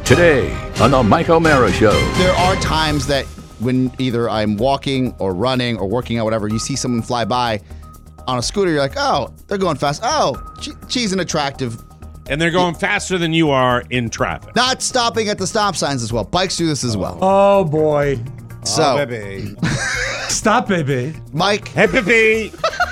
Today on the Mike O'Mara Show. There are times that when either I'm walking or running or working out, whatever, you see someone fly by on a scooter, you're like, oh, they're going fast. Oh, she's an attractive. And they're going faster than you are in traffic. Not stopping at the stop signs as well. Bikes do this as well. Oh, boy. So, baby. Stop, baby. Mike. Hey, baby.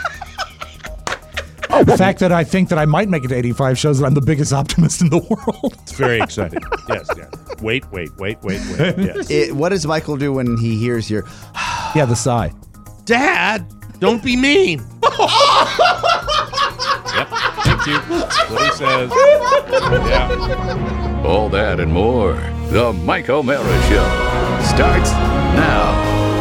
The fact that I think that I might make it to 85 shows that I'm the biggest optimist in the world. It's very exciting. Yes. Wait. Yes. What does Michael do when he hears your... Yeah, the sigh. Dad, don't be mean. Yep. Thank you. That's what he says. Yeah. All that and more. The Mike O'Mara Show starts now.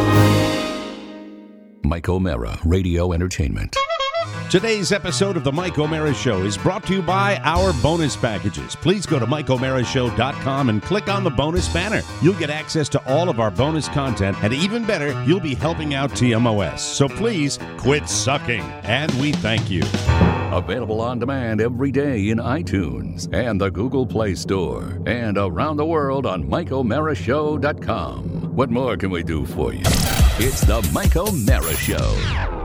Mike O'Mara Radio Entertainment. Today's episode of the Mike O'Mara Show is brought to you by our bonus packages. Please go to MikeO'MaraShow.com and click on the bonus banner. You'll get access to all of our bonus content, and even better, you'll be helping out TMOS. So please quit sucking, and we thank you. Available on demand every day in iTunes and the Google Play Store and around the world on MikeO'MaraShow.com. What more can we do for you? It's the Mike O'Mara Show.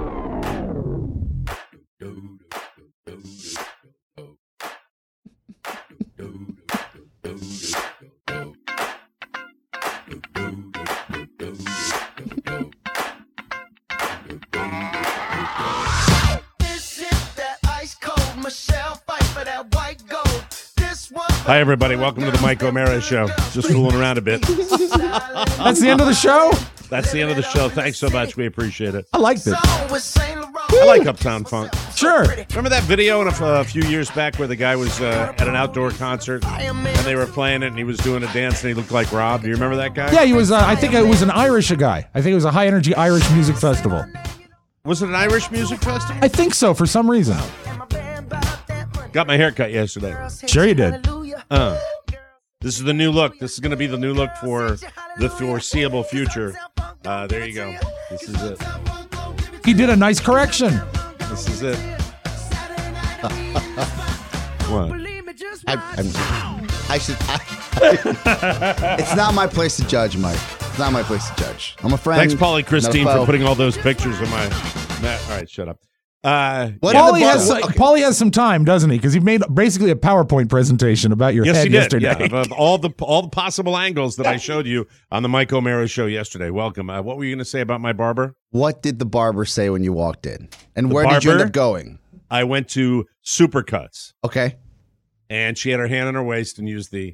Hi, everybody. Welcome to the Mike O'Mara Show. Just fooling around a bit. That's the end of the show? That's the end of the show. Thanks so much. We appreciate it. I like this. I like Uptown Funk. Sure. Remember that video a few years back where the guy was at an outdoor concert and they were playing it and he was doing a dance and he looked like Rob? Do you remember that guy? Yeah, he was, I think it was an Irish guy. I think it was a high-energy Irish music festival. Was it an Irish music festival? I think so, for some reason. Got my hair cut yesterday. Sure you did. This is the new look. This is going to be the new look for the foreseeable future. There you go. This is it. He did a nice correction. This is it. What? It's not my place to judge, Mike. It's not my place to judge. I'm a friend. Thanks, Paulie Christine, for putting all those pictures of my... All right, shut up. Paulie has some time, doesn't he? Because he made basically a PowerPoint presentation about your head yesterday. Yeah, of all the possible angles that I showed you on the Mike O'Mara Show yesterday. Welcome. What were you going to say about my barber? What did the barber say when you walked in? And where did you end up going? I went to Supercuts. Okay. And she had her hand on her waist and used the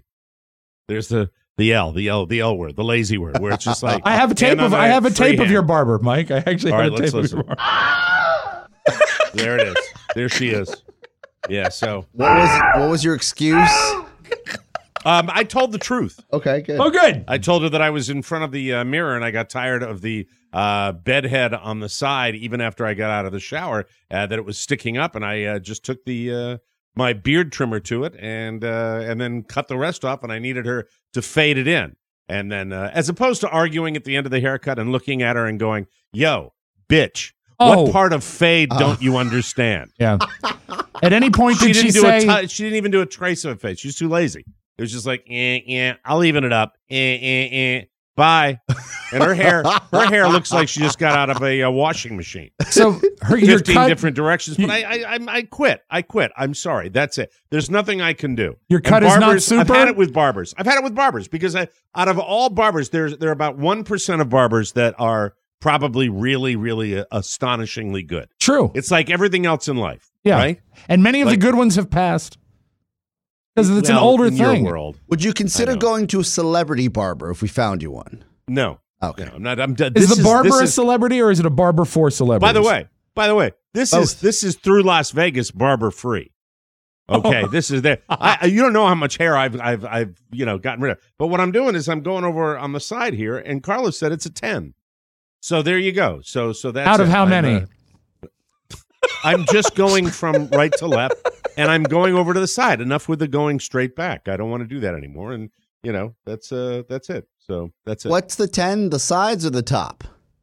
L word, the lazy word, where it's just like I have a tape of your barber, Mike. I actually have a tape of your barber. There it is. There she is. Yeah, so what was your excuse? I told the truth. Okay, good. Oh, good. I told her that I was in front of the mirror and I got tired of the bed head on the side even after I got out of the shower, that it was sticking up, and I just took my beard trimmer to it and then cut the rest off, and I needed her to fade it in. And then as opposed to arguing at the end of the haircut and looking at her and going, yo, bitch. What part of fade don't you understand? Yeah. At any point did she say... she didn't even do a trace of a fade. She was too lazy. It was just like, I'll even it up. Bye. And her hair looks like she just got out of a washing machine. So 15 different directions. But I quit. I'm sorry. That's it. There's nothing I can do. Your cut is not super? I've had it with barbers because out of all barbers, there are about 1% of barbers that are probably really, really astonishingly good. True. It's like everything else in life. Yeah. Right? And many of the good ones have passed. Because it's an older thing. Your world. Would you consider going to a celebrity barber if we found you one? No. Okay. No, I'm not. I'm done. Is the barber a celebrity or is it a barber for celebrities? By the way, this is through Las Vegas barber free. Okay, this is there. You don't know how much hair I've gotten rid of. But what I'm doing is I'm going over on the side here, and Carlos said it's a 10. So there you go. So that's out of how many? I'm just going from right to left, and I'm going over to the side. Enough with the going straight back. I don't want to do that anymore. And that's it. So that's it. What's the 10? The sides or the top?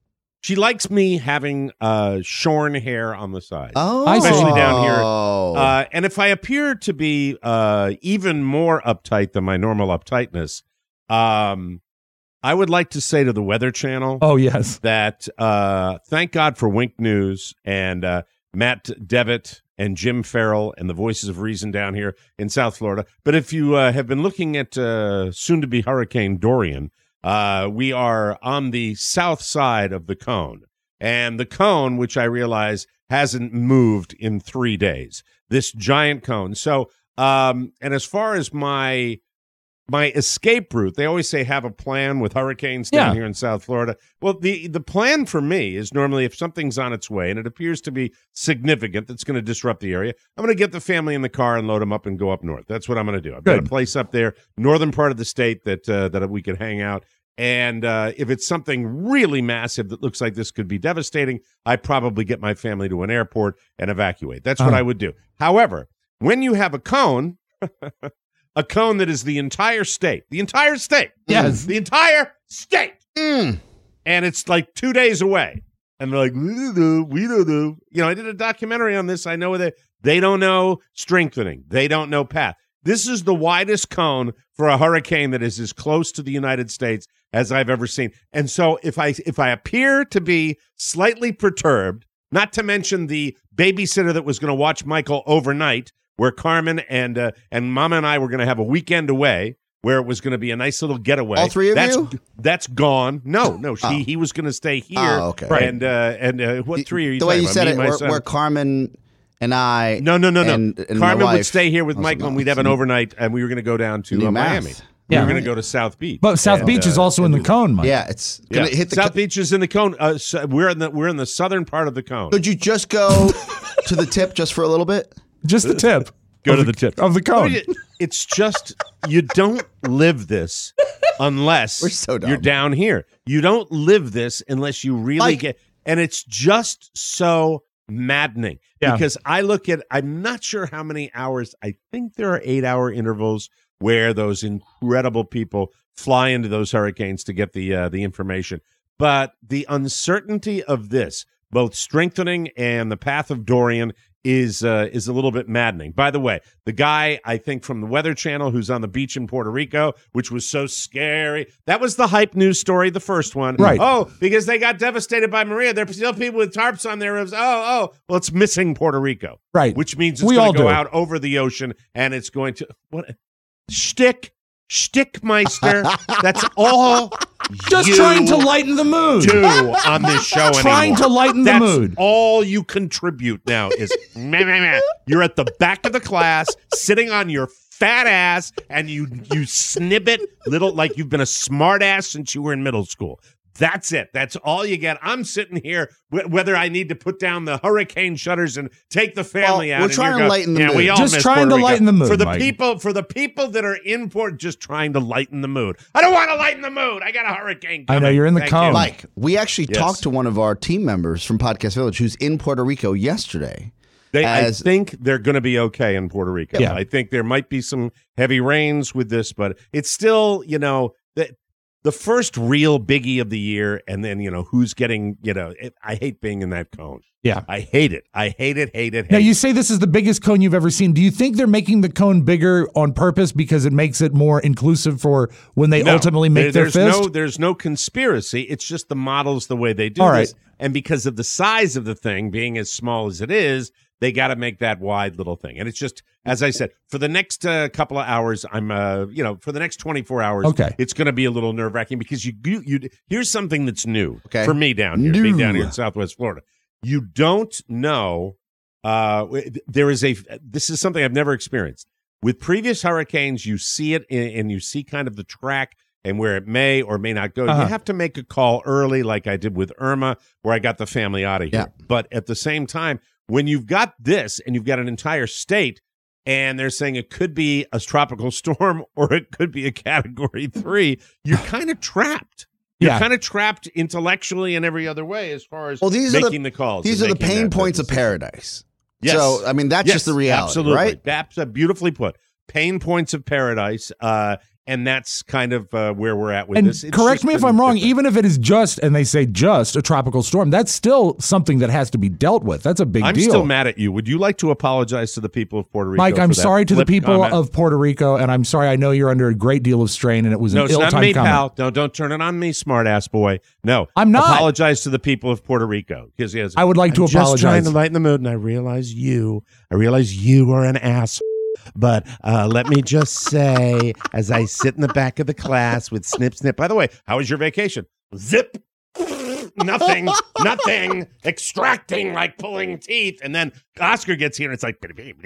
She likes me having shorn hair on the side. Oh, especially down here. And if I appear to be even more uptight than my normal uptightness, I would like to say to the Weather Channel, oh yes, that thank God for Wink News and Matt Devitt and Jim Farrell and the Voices of Reason down here in South Florida. But if you have been looking at soon-to-be Hurricane Dorian, we are on the south side of the cone. And the cone, which I realize hasn't moved in 3 days, this giant cone. So, and as far as my escape route, they always say have a plan with hurricanes down here in South Florida. Well, the plan for me is normally if something's on its way and it appears to be significant that's going to disrupt the area, I'm going to get the family in the car and load them up and go up north. That's what I'm going to do. I've got a place up there, northern part of the state that we could hang out. And if it's something really massive that looks like this could be devastating, I probably get my family to an airport and evacuate. That's what I would do. However, when you have a cone, a cone that is the entire state, yes, the entire state, and it's like 2 days away, and they're like, we don't know. You know, I did a documentary on this. I know that they don't know strengthening. They don't know path. This is the widest cone for a hurricane that is as close to the United States as I've ever seen. And so if I appear to be slightly perturbed, not to mention the babysitter that was going to watch Michael overnight, where Carmen and Mama and I were going to have a weekend away, where it was going to be a nice little getaway. All three of you? That's gone. No, he was going to stay here. Oh, okay. Right. And what three are you the way talking you said about? it, where Carmen and I. No. And Carmen would stay here with Michael, and we'd have an overnight, and we were going to go down to Miami. We were going to go to South Beach. But South Beach is also in the cone, Mike. Yeah, it's going to hit the South Beach is in the cone. So we're in the southern part of the cone. Could you just go to the tip just for a little bit? Just the tip. Go to the tip of the cone. It's just you don't live this unless We're so dumb. you're down here. You don't live this unless you really get. And it's just so maddening because I look at. I'm not sure how many hours. I think there are 8-hour intervals where those incredible people fly into those hurricanes to get the information. But the uncertainty of this, both strengthening and the path of Dorian, is a little bit maddening. By the way, the guy, I think, from the Weather Channel who's on the beach in Puerto Rico, which was so scary. That was the hype news story, the first one. Right. Oh, because they got devastated by Maria. There's still people with tarps on their roofs. Well, it's missing Puerto Rico. Right. Which means it's going to go out over the ocean, and it's going to... what? Stickmeister. That's all just trying to lighten the mood. Do on this show trying to lighten the mood. That's all you contribute now is meh, meh, meh. You're at the back of the class, sitting on your fat ass, and you snippet little like you've been a smart ass since you were in middle school. That's it. That's all you get. I'm sitting here, whether I need to put down the hurricane shutters and take the family out. We're trying to lighten the mood. We all just miss trying Puerto to Rico. lighten the mood for the Mike. people that are in port. Just trying to lighten the mood. I don't want to lighten the mood. I got a hurricane coming. I know you're in the cone. Mike, we actually talked to one of our team members from Podcast Village who's in Puerto Rico yesterday. I think they're going to be okay in Puerto Rico. Yeah. I think there might be some heavy rains with this, but it's still, the first real biggie of the year, and then, who's getting, I hate being in that cone. Yeah. I hate it. I hate it. Now, you say this is the biggest cone you've ever seen. Do you think they're making the cone bigger on purpose because it makes it more inclusive for when they ultimately make their fist? There's no conspiracy. It's just the model's the way they do All this. right. And because of the size of the thing being as small as it is, they got to make that wide little thing. And it's just, as I said, for the next couple of hours, I'm, for the next 24 hours, it's going to be a little nerve wracking because you here's something that's new for me down here, being down here in Southwest Florida. You don't know. This is something I've never experienced. With previous hurricanes, you see it and you see kind of the track and where it may or may not go. You have to make a call early, like I did with Irma, where I got the family out of here. Yeah. But at the same time, when you've got this and you've got an entire state and they're saying it could be a tropical storm or it could be a Category 3, you're kind of trapped. You're kind of trapped intellectually and every other way as far as making the calls. These are the pain points of paradise. Yes. So, I mean, that's just the reality, absolutely. right? That's beautifully put. Pain points of paradise. And that's kind of where we're at with and this. Correct me if I'm wrong, even if it is just, and they say just, a tropical storm, that's still something that has to be dealt with. That's a big deal. I'm still mad at you. Would you like to apologize to the people of Puerto Rico? Mike, I'm sorry to the people comment? of Puerto Rico, and I'm sorry. I know you're under a great deal of strain, and it was an ill-timed comment. No, it's not me, pal. No, don't turn it on me, smart-ass boy. No. I'm not. Apologize to the people of Puerto Rico. I would like to apologize. I'm just trying to lighten the mood, and I realize you are an ass. But let me just say, as I sit in the back of the class with Snip Snip, by the way, how was your vacation? Zip. Nothing, extracting like pulling teeth. And then Oscar gets here and it's like,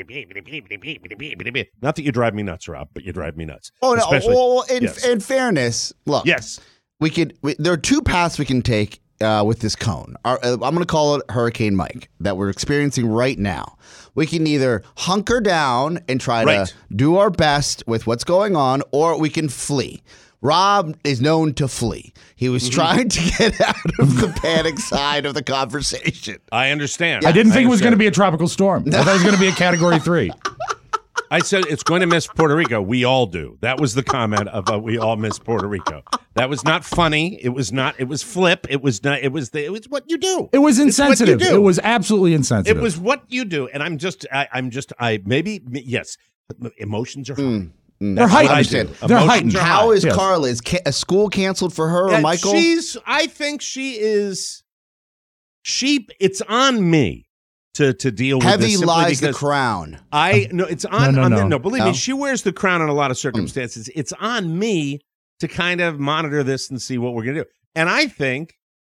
not that you drive me nuts, Rob, but you drive me nuts. Oh, no. Well, in fairness, look. Yes. There are two paths we can take with this cone. I'm going to call it Hurricane Mike that we're experiencing right now. We can either hunker down and try to do our best with what's going on, or we can flee. Rob is known to flee. He was trying to get out of the panic side of the conversation. I understand. I didn't think it was going to be a tropical storm. I thought it was going to be a Category 3. I said it's going to miss Puerto Rico. We all do. That was the comment about we all miss Puerto Rico. That was not funny. It was not. It was flip. It was not. It was what you do. It was insensitive. It was absolutely insensitive. It was what you do. And yes. Emotions are high. They're heightened. They're heightened. How is Carla? Is a school canceled for her or Michael? I think she is. It's on me. To deal with heavy this lies the crown. It's on. No. Believe me, she wears the crown in a lot of circumstances. It's on me to kind of monitor this and see what we're gonna do. And I think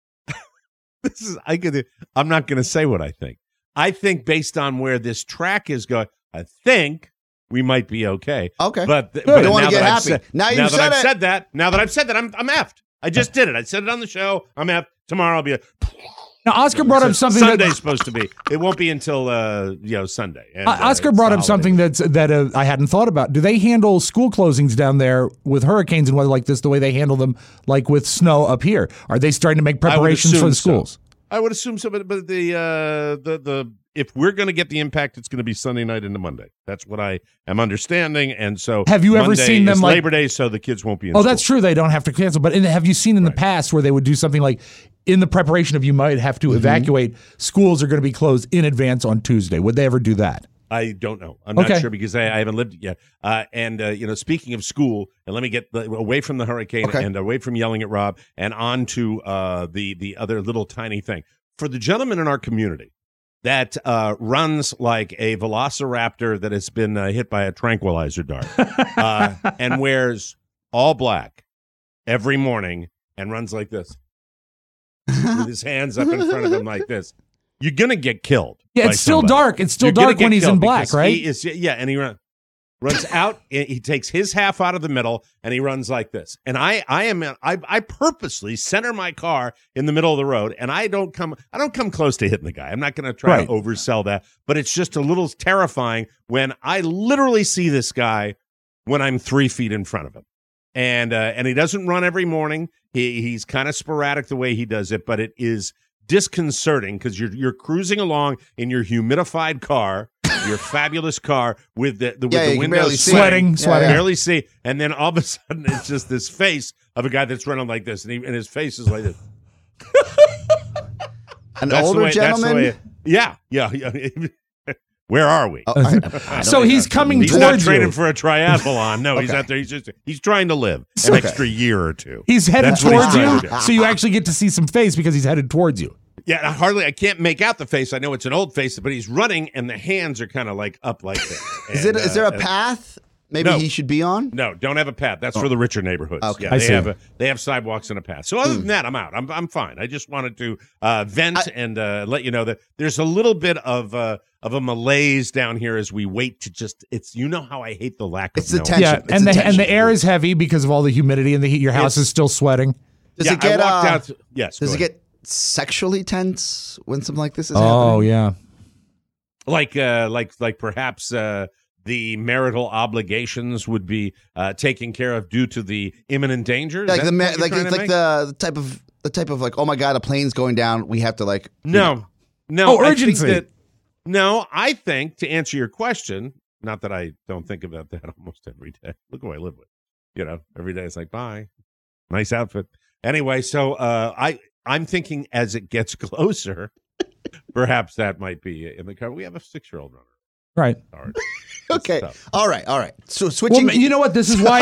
I'm not gonna say what I think. I think based on where this track is going, I think we might be okay. Okay, but you don't want to get happy. Now that I've said that, I'm effed. I just did it. I said it on the show. I'm effed. Tomorrow I'll be Now, Oscar brought up something Sunday's supposed to be. It won't be until Sunday. And, Oscar brought up something that I hadn't thought about. Do they handle school closings down there with hurricanes and weather like this the way they handle them like with snow up here? Are they starting to make preparations for the schools? I would assume so, but the if we're going to get the impact, it's going to be Sunday night into Monday. That's what I am understanding. And so, have you ever seen them like Labor Day, so the kids won't be in school. That's true. They don't have to cancel. But have you seen in the past where they would do something like, in the preparation of you might have to evacuate, schools are going to be closed in advance on Tuesday? Would they ever do that? I don't know. I'm not sure because I haven't lived it yet. And speaking of school, and let me get away from the hurricane and away from yelling at Rob and on to the other little tiny thing. For the gentleman in our community that runs like a velociraptor that has been hit by a tranquilizer dart and wears all black every morning and runs like this with his hands up in front of him like this, you're going to get killed. Yeah, it's still dark. It's still dark when he's in black, right? And he runs out. He takes his half out of the middle, and he runs like this. And I purposely center my car in the middle of the road, and I don't come close to hitting the guy. I'm not going to try to oversell that, but it's just a little terrifying when I literally see this guy when I'm 3 feet in front of him. And he doesn't run every morning. He's kind of sporadic the way he does it, but it is disconcerting because you're cruising along in your humidified car, your fabulous car with the windows sweating, barely see, and then all of a sudden it's just this face of a guy that's running like this, and his face is like this. An older gentleman. Yeah. Where are we? So he's coming towards you. He's not training for a triathlon. No, he's out there. He's trying to live an extra year or two. He's headed towards you, so you actually get to see some face because he's headed towards you. Yeah, I can't make out the face. I know it's an old face, but he's running, and the hands are kind of like up like this. Is there a path maybe he should be on? No, don't have a path. That's for the richer neighborhoods. Okay. Yeah, they have sidewalks and a path. So other than that, I'm out. I'm fine. I just wanted to vent and let you know that there's a little bit of a malaise down here as we wait to it's how I hate the lack of the tension. Yeah, and the air is heavy because of all the humidity and the heat. Your house is still sweating. Does it get I walked out yes. Does it get sexually tense when something like this is happening? Oh yeah. Like perhaps the marital obligations would be taken care of due to the imminent danger. Like the type of like, oh my God, a plane's going down. We have to like no. Urgency. I think to answer your question, not that I don't think about that almost every day. Look who I live with. every day it's like, bye. Nice outfit. Anyway, so I'm thinking as it gets closer, perhaps that might be in the car. We have a 6-year-old runner. Right. Okay. All right. So switching. Well, you know what? This is why.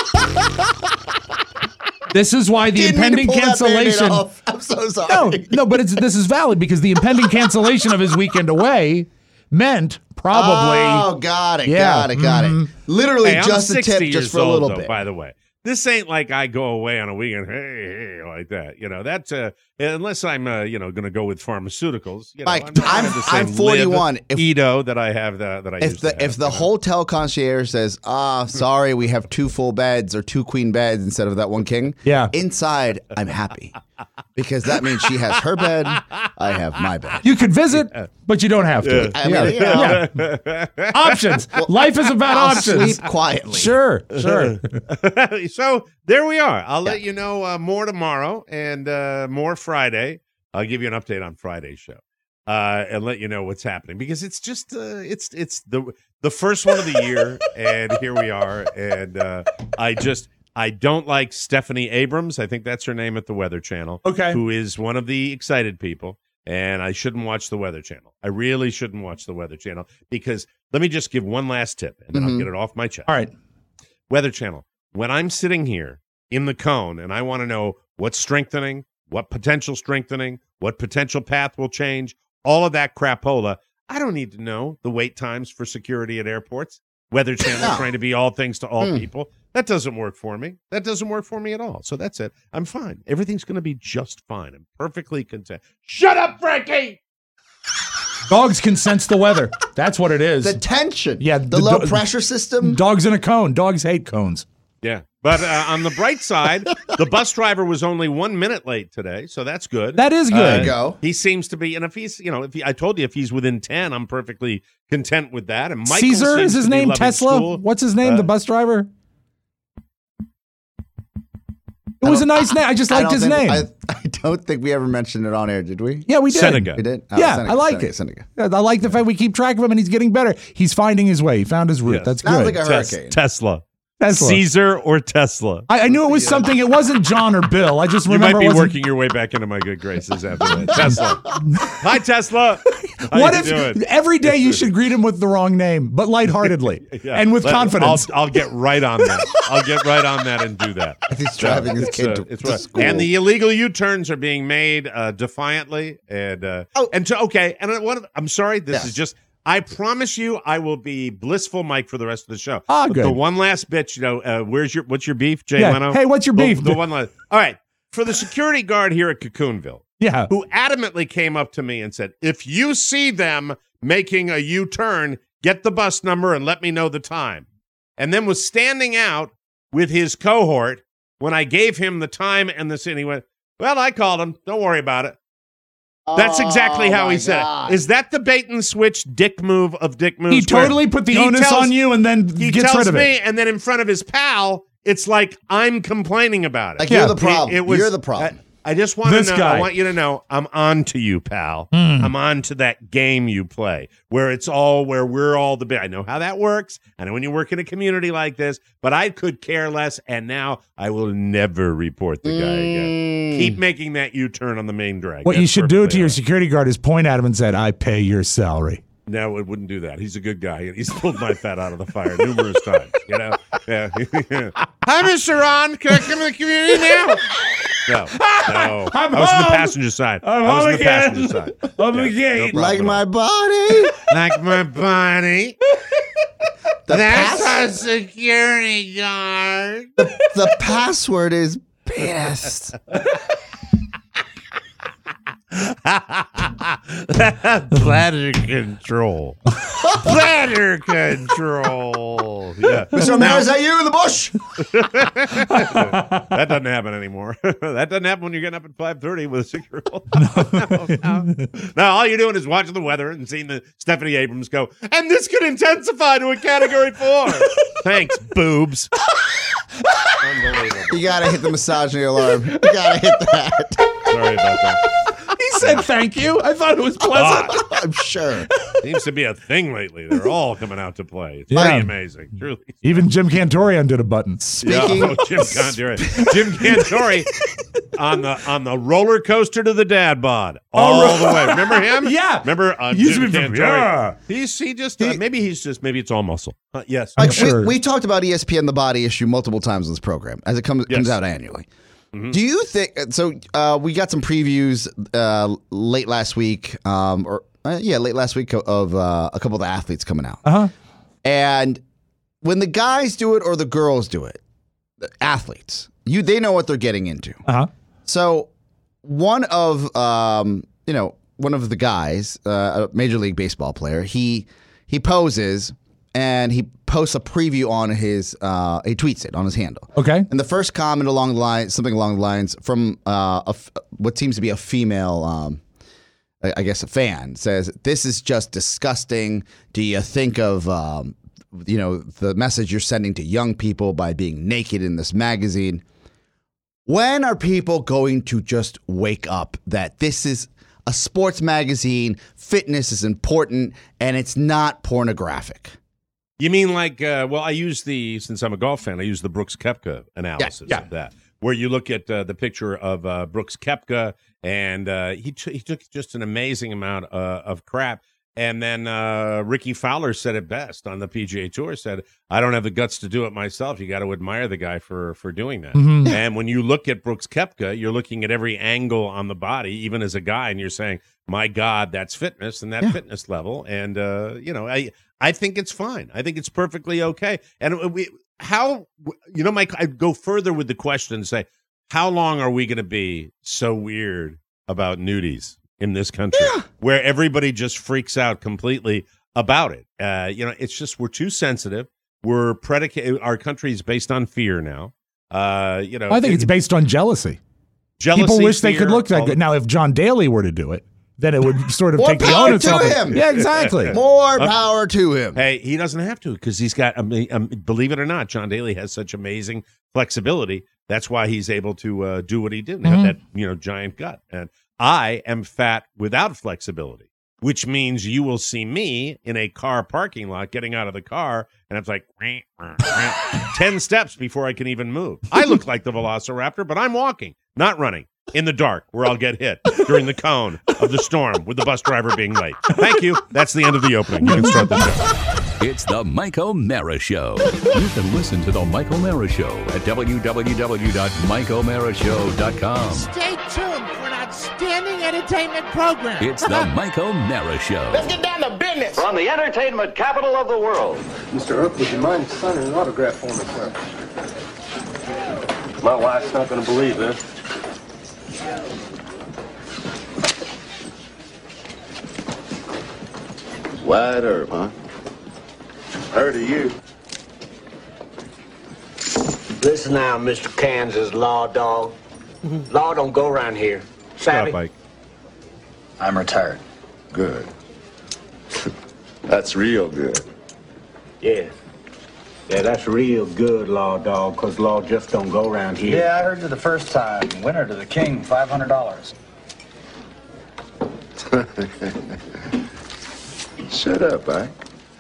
This is why the impending cancellation. I'm so sorry. No, but this is valid because the impending cancellation of his weekend away meant probably. Oh, got it. Literally hey, just a tip, just for a little bit. By the way, this ain't like I go away on a weekend, hey, like that. That's unless I'm, going to go with pharmaceuticals. Mike, I'm 41. Edo that I have that I used to have. If the hotel concierge says, sorry, we have 2 full beds or 2 queen beds instead of that 1 king. Yeah. Inside, I'm happy because that means she has her bed. I have my bed. You could visit, but you don't have to. Options. Life is about options. Sleep quietly. Sure. So there we are. I'll let you know more tomorrow and more Friday. I'll give you an update on Friday's show and let you know what's happening because it's just it's the first one of the year and here we are and I don't like Stephanie Abrams. I think that's her name at the Weather Channel. Okay, who is one of the excited people. And I shouldn't watch the Weather Channel. I really shouldn't watch the Weather Channel because let me just give one last tip and then I'll get it off my chest. All right. Weather Channel. When I'm sitting here in the cone and I want to know what's strengthening, what potential strengthening, what potential path will change, all of that crapola, I don't need to know the wait times for security at airports. Weather Channel trying to be all things to all people. That doesn't work for me. That doesn't work for me at all. So that's it. I'm fine. Everything's going to be just fine. I'm perfectly content. Shut up, Frankie! Dogs can sense the weather. That's what it is. The tension. Yeah. The low pressure system. Dogs in a cone. Dogs hate cones. Yeah. But on the bright side, the bus driver was only 1 minute late today, so that's good. That is good. There you go. He seems to be, and if he's, I told you if he's within 10, I'm perfectly content with that. And Michael Caesar is his name. Tesla. School. What's his name? The bus driver. It was a nice name. I just liked his name. I don't think we ever mentioned it on air, did we? Yeah, we did. Seneca. We did? I like it. Seneca. I like the fact we keep track of him and he's getting better. He's finding his way. He found his route. Yes. That's Sounds good. like a hurricane. Tesla. Caesar or Tesla. I knew it was something. It wasn't John or Bill. I just You remember might be it wasn't. working your way back into my good graces after that. Tesla. Hi, Tesla. What if every day you should greet him with the wrong name, but lightheartedly and with confidence? I'll get right on that. I'll get right on that and do that. He's driving his kid to school. And the illegal U-turns are being made defiantly. And I'm sorry. This is just. I promise you, I will be blissful, Mike, for the rest of the show. Good. The one last bit, what's your beef, Jay Leno? Hey, what's your beef? The one last. All right, for the security guard here at Cocoonville, who adamantly came up to me and said, "If you see them making a U-turn, get the bus number and let me know the time." And then was standing out with his cohort when I gave him the time and the city. He went, "Well, I called him. Don't worry about it." That's exactly how he said it. Is that the bait and switch dick move of Dick Moves? He totally put the onus on you and then gets rid of it. And then in front of his pal, it's like I'm complaining about it. Like you're the problem. You're the problem. I just want to know. I want you to know I'm on to you, pal. I'm on to that game you play where we're all the big. I know how that works. I know when you work in a community like this, but I could care less. And now I will never report the guy again. Keep making that U-turn on the main drag. What you should do to your security guard is point at him and say, "I pay your salary." No, it wouldn't do that. He's a good guy. He's pulled my fat out of the fire numerous times. Yeah. Hi, Mr. Ron. Can I come to the community now? No. I was on the passenger side. I'm on the gate. Like my body. Like my body. That's our security guard. The password is pissed. Bladder control. Bladder control. Yeah. Mr. O'Mara, is that you in the bush? That doesn't happen anymore. That doesn't happen when you're getting up at 5:30 with a 6-year-old. No, all you're doing is watching the weather and seeing the Stephanie Abrams go, and this could intensify to a Category 4. Thanks, boobs. Unbelievable. You got to hit the misogyny alarm. You got to hit that. Sorry about that. He said thank you. I thought it was pleasant. I'm sure. Seems to be a thing lately. They're all coming out to play. It's Yeah. pretty amazing. Truly. Even Jim Cantori undid a button. Speaking, Jim Cantori on the roller coaster to the dad bod all the way. Remember him? Yeah. Remember Used Jim to be from- Cantori? yeah. Maybe it's all muscle. Yes. like, sure. we talked about ESPN The Body Issue multiple times on this program as it comes out annually. Mm-hmm. Do you think so? We got some previews late last week, late last week of a couple of the athletes coming out. And when the guys do it or the girls do it, the athletes, they know what they're getting into. So one of the guys, a Major League Baseball player, he poses and he posts a preview on his he tweets it on his handle. Okay. And the first comment something along the lines from what seems to be a female I guess a fan, says, "This is just disgusting. Do you think of the message you're sending to young people by being naked in this magazine?" When are people going to just wake up that this is a sports magazine, fitness is important, and it's not pornographic? You mean like, since I'm a golf fan, I use the Brooks Koepka analysis of that, where you look at the picture of Brooks Koepka, and he took just an amazing amount of crap. And then Ricky Fowler said it best on the PGA Tour, said, "I don't have the guts to do it myself. You got to admire the guy for doing that." Mm-hmm. And when you look at Brooks Koepka, you're looking at every angle on the body, even as a guy, and you're saying, my God, that's fitness and that fitness level. And, I think it's fine. I think it's perfectly okay. And Mike, I'd go further with the question and say, how long are we going to be so weird about nudies in this country where everybody just freaks out completely about it? It's just, we're too sensitive. We're our country's based on fear now. I think it's based on jealousy. People wish they could look that good. Now, if John Daly were to do it, then it would sort of take the onus off him. Yeah, exactly. More power to him. Hey, he doesn't have to, because he's got, believe it or not, John Daly has such amazing flexibility. That's why he's able to do what he did and have that giant gut. And I am fat without flexibility, which means you will see me in a car parking lot getting out of the car, and it's like 10 steps before I can even move. I look like the Velociraptor, but I'm walking, not running, in the dark, where I'll get hit during the cone of the storm with the bus driver being late. Thank you. That's the end of the opening. You can start the show. It's the Mike O'Mara Show. You can listen to the Mike O'Mara Show at www.mikeomarashow.com. Stay tuned for an outstanding entertainment program. It's the Mike O'Mara Show. Let's get down to business. From the entertainment capital of the world. Mr. Earp, would you mind signing an autograph for me, sir? My wife's not going to believe this. Wide Earp, huh? Heard of you. Listen now, Mr. Kansas law dog. Law don't go around here. Savvy? Mike. I'm retired. Good. That's real good. Yeah. Yeah, that's real good, law dog, because law just don't go around here. Yeah, I heard you the first time. Winner to the king, $500. Shut up, Ike.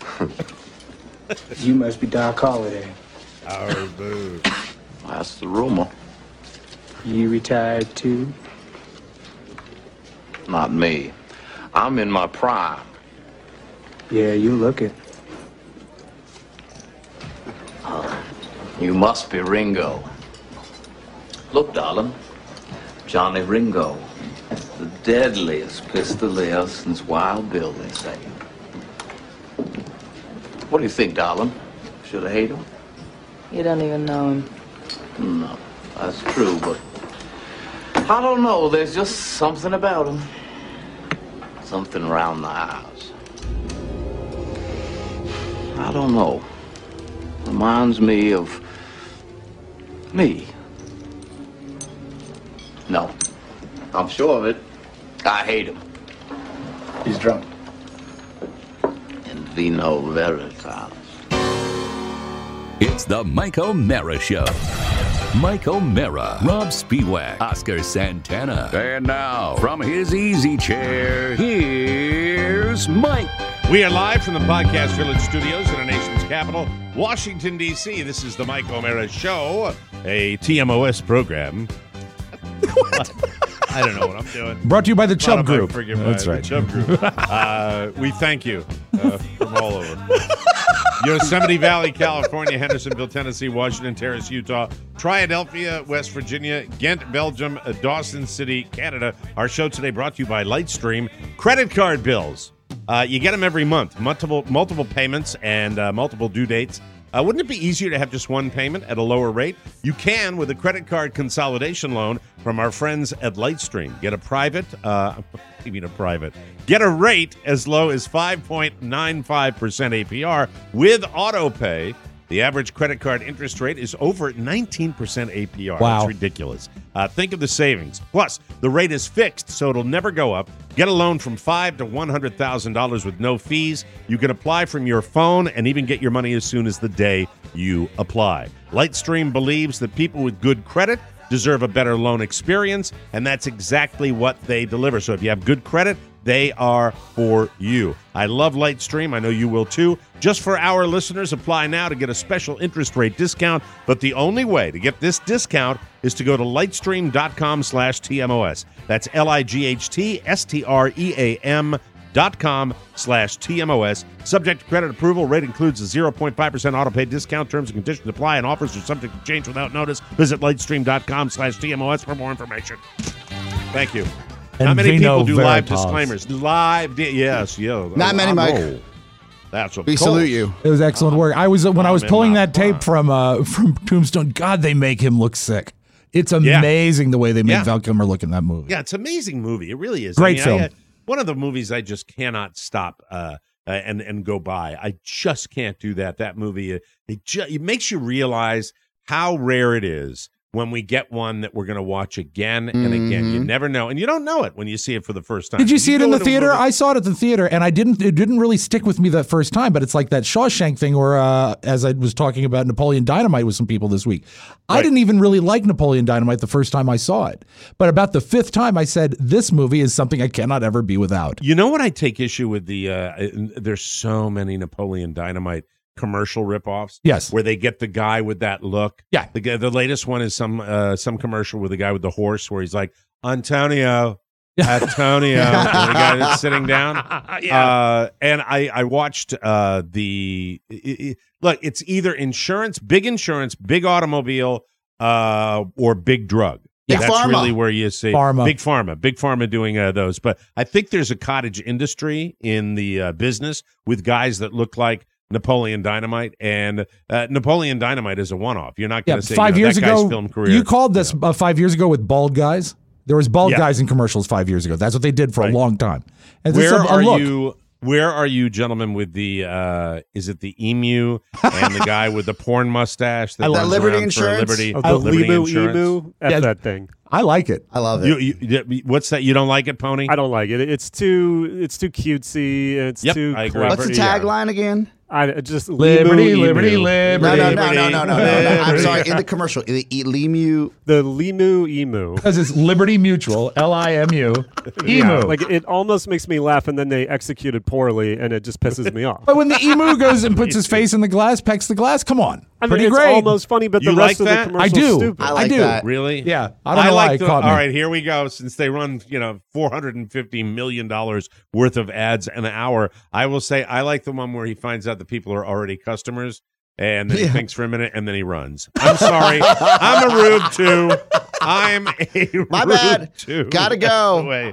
You must be Doc Holliday. Our boo. That's the rumor. You retired too? Not me. I'm in my prime. Yeah, you look it. You must be Ringo. Look, darling. Johnny Ringo. The deadliest pistolier since Wild Bill, they say. What do you think, darling? Should I hate him? You don't even know him. No, that's true, but I don't know. There's just something about him. Something around the house. I don't know. Reminds me of me. No, I'm sure of it. I hate him. He's drunk. In vino veritas. It's the Mike O'Mara Show. Mike O'Mara, Rob Spiewak, Oscar Santana. And now, from his easy chair, here's Mike. We are live from the Podcast Village studios in our nation's capital, Washington, D.C. This is the Mike O'Mara Show, a TMOS program. I don't know what I'm doing. Brought to you by the Chubb Group. That's right. The Chubb Group. We thank you from all over. Yosemite Valley, California, Hendersonville, Tennessee, Washington Terrace, Utah, Triadelphia, West Virginia, Ghent, Belgium, Dawson City, Canada. Our show today brought to you by Lightstream. Credit card bills. You get them every month. Multiple payments and multiple due dates. Wouldn't it be easier to have just one payment at a lower rate? You can with a credit card consolidation loan from our friends at Lightstream. Get a rate as low as 5.95% APR with auto pay. The average credit card interest rate is over 19% APR. Wow. That's ridiculous. Think of the savings. Plus, the rate is fixed, so it'll never go up. Get a loan from $5,000 to $100,000 with no fees. You can apply from your phone and even get your money as soon as the day you apply. Lightstream believes that people with good credit deserve a better loan experience, and that's exactly what they deliver. So if you have good credit, they are for you. I love Lightstream. I know you will too. Just for our listeners, apply now to get a special interest rate discount. But the only way to get this discount is to go to lightstream.com/TMOS. That's lightstream.com/TMOS. Subject to credit approval. Rate includes a 0.5% auto pay discount. Terms and conditions apply, and offers are subject to change without notice. Visit lightstream.com/TMOS for more information. Thank you. And Not many Vino people do Veritas. live disclaimers. Yes. Not many, Mike. That's what We salute you. It was excellent work. I was when I was I'm in pulling my that tape from Tombstone. God, they make him look sick. It's amazing the way they make Val Kilmer look in that movie. Yeah, it's an amazing movie. It really is. Great film. One of the movies I just cannot stop and go by. I just can't do that. That movie, it makes you realize how rare it is when we get one that we're going to watch again and again. You never know. And you don't know it when you see it for the first time. Did you see it in the go theater? into a movie- I saw it at the theater, and it didn't really stick with me that first time, but it's like that Shawshank thing where, as I was talking about Napoleon Dynamite with some people this week, I didn't even really like Napoleon Dynamite the first time I saw it. But about the fifth time, I said, this movie is something I cannot ever be without. You know what I take issue with there's so many Napoleon Dynamite commercial ripoffs. Yes. Where they get the guy with that look. Yeah. The latest one is some commercial with the guy with the horse where he's like, Antonio, the guy that's sitting down. And I watched look, it's either insurance, big automobile, or big drug. Big That's pharma. really where you see Pharma. Big Pharma doing those. But I think there's a cottage industry in the business with guys that look like Napoleon Dynamite, and Napoleon Dynamite is a one-off. You're not going to say 5 years that guy's ago, film career. you called this 5 years ago with bald guys. There was bald guys in commercials 5 years ago. That's what they did for a long time. And this is a look. Where are you, gentlemen, with the is it the emu and the guy with the porn mustache that runs Liberty around Insurance? for Liberty, The Liberty Limu Insurance? Emu. F that thing. I like it. I love it. What's that? You don't like it, Pony? I don't like it. It's too cutesy. It's too I agree. clever. What's the tagline again? I just Liberty, Limu liberty, Emu. liberty. No. I'm sorry. In the commercial, the Limu. The Limu Emu. Because it's Liberty Mutual, Limu, emu. Yeah, like it almost makes me laugh, and then they execute it poorly, and it just pisses me off. But when the emu goes and puts his face in the glass, pecks the glass, come on. I mean, Pretty it's great. almost funny, but You the rest like of that? the commercial I do. stupid. I like do. that. Really? Yeah. I don't know why it caught me. All right, here we go. Since they run, $450 million worth of ads an hour, I will say I like the one where he finds out that people are already customers, and then he thinks for a minute, and then he runs. I'm sorry. I'm a rube too. I'm a My rube bad. too. Gotta go. Anyway,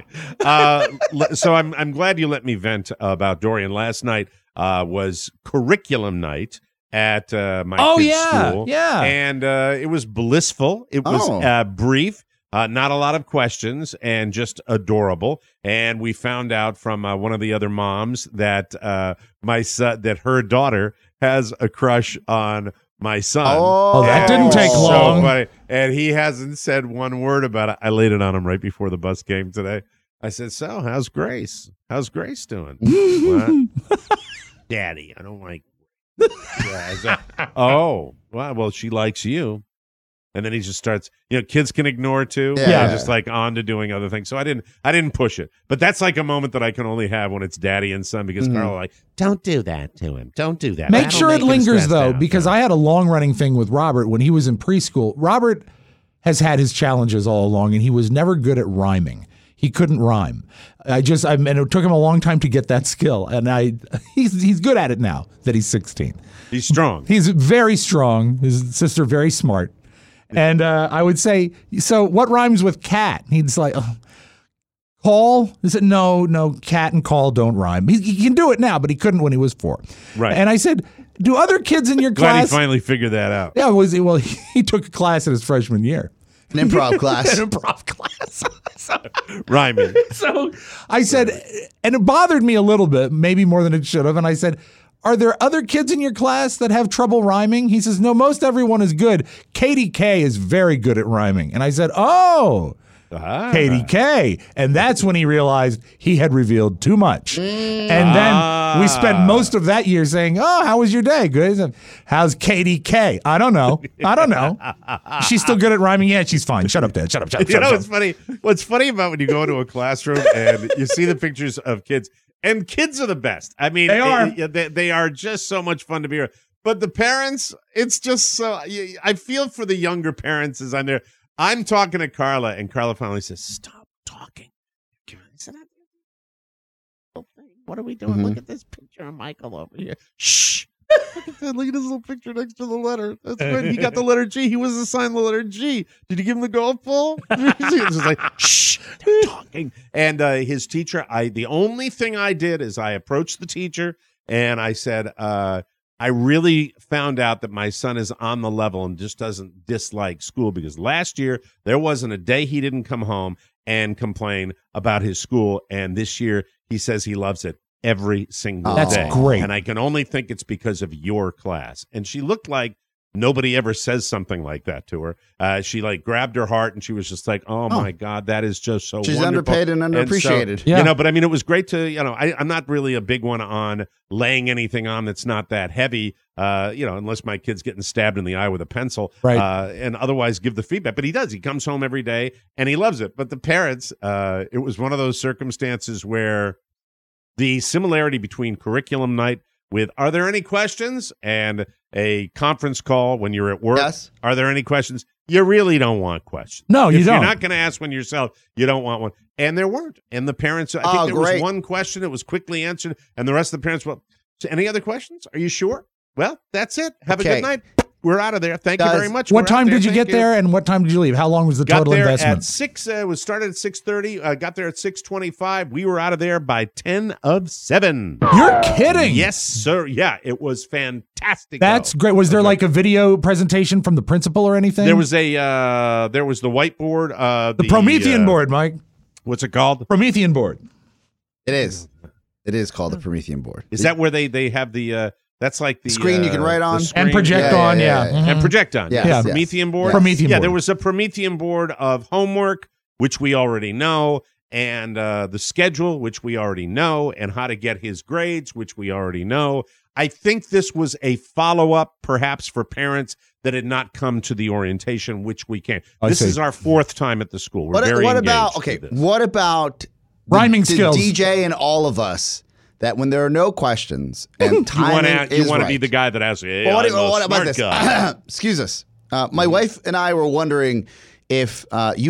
so I'm glad you let me vent about Dorian. Last night was curriculum night at my kid's school. Yeah. And it was blissful. It was brief. Not a lot of questions, and just adorable. And we found out from one of the other moms that that her daughter has a crush on my son. Oh, that didn't take So long. funny. And he hasn't said one word about it. I laid it on him right before the bus came today. I said, "So, how's Grace? How's Grace doing?" What? Daddy, I don't like. Yeah, well, she likes you. And then he just starts, kids can ignore too. Yeah. Just like on to doing other things. So I didn't push it. But that's like a moment that I can only have when it's daddy and son, because Carla like, don't do that to him. Don't do that. Make sure it lingers though, because I had a long running thing with Robert when he was in preschool. Robert has had his challenges all along, and he was never good at rhyming. He couldn't rhyme. And it took him a long time to get that skill. And he's good at it now that he's 16. He's strong. He's very strong. His sister, very smart. And I would say, so what rhymes with cat? He's like, call? He said, no, cat and call don't rhyme. He can do it now, but he couldn't when he was 4. Right. And I said, do other kids in your Glad class? he finally figured that out. Yeah, he took a class in his freshman year. An improv class. An improv class. Rhyming. So I said, and it bothered me a little bit, maybe more than it should have. And I said, are there other kids in your class that have trouble rhyming? He says, no, most everyone is good. Katie K is very good at rhyming. And I said, oh, Katie K. And that's when he realized he had revealed too much. And then we spent most of that year saying, oh, how was your day? Good. How's Katie K? I don't know. She's still good at rhyming? Yeah, she's fine. Shut up, Dad. Shut up. It's funny. What's funny about when you go into a classroom and you see the pictures of kids, and kids are the best. I mean, they are just so much fun to be around. But the parents, it's just so, I feel for the younger parents as I'm there. I'm talking to Carla, and Carla finally says, stop talking. I said, what are we doing? Look at this picture of Michael over here. Shh. Look at that. Look at his little picture next to the letter. That's good. He got the letter G. He was assigned the letter G. Did you give him the golf ball? It's just like, shh, they're talking. And his teacher, the only thing I did is I approached the teacher, and I said, I really found out that my son is on the level and just doesn't dislike school, because last year there wasn't a day he didn't come home and complain about his school. And this year he says he loves it every single day. That's great. And I can only think it's because of your class. And she looked like nobody ever says something like that to her. She like grabbed her heart, and she was just like, oh my God, that is just so She's wonderful. underpaid and underappreciated. And so, but I mean, it was great to, I'm not really a big one on laying anything on that's not that heavy, unless my kid's getting stabbed in the eye with a pencil, right. And otherwise give the feedback. But he does. He comes home every day and he loves it. But the parents, it was one of those circumstances where the similarity between curriculum night with are there any questions and a conference call when you're at work, yes. Are there any questions? You really don't want questions. No, you if don't. You're not going to ask one yourself. You don't want one. And there weren't. And the parents, I think there was one question that was quickly answered, and the rest of the parents, well, so any other questions? Are you sure? Well, that's it. Have a good night. We're out of there. Thank you very much. What time did you get there, and what time did you leave? How long was the total investment? At 6. It was started at 6:30. Got there at 6:25. We were out of there by 10 of 7. You're kidding? Yes, sir. Yeah, it was fantastic. That's great. Was there like a video presentation from the principal or anything? There was the whiteboard. The Promethean board, Mike. What's it called? Promethean board. It is. It is called the Promethean board. Is that where they have the? That's like the screen you can write on and project on, and project on. Yeah. Promethean board. Promethean board. There was a Promethean board of homework, which we already know, and the schedule, which we already know, and how to get his grades, which we already know. I think this was a follow-up, perhaps, for parents that had not come to the orientation, which we can. This is our 4th time at the school. We're very engaged. What about rhyming skills? DJ and all of us. That when there are no questions and timing you want to be the guy that asks, hey, what about this? Guy. Excuse us. My wife and I were wondering if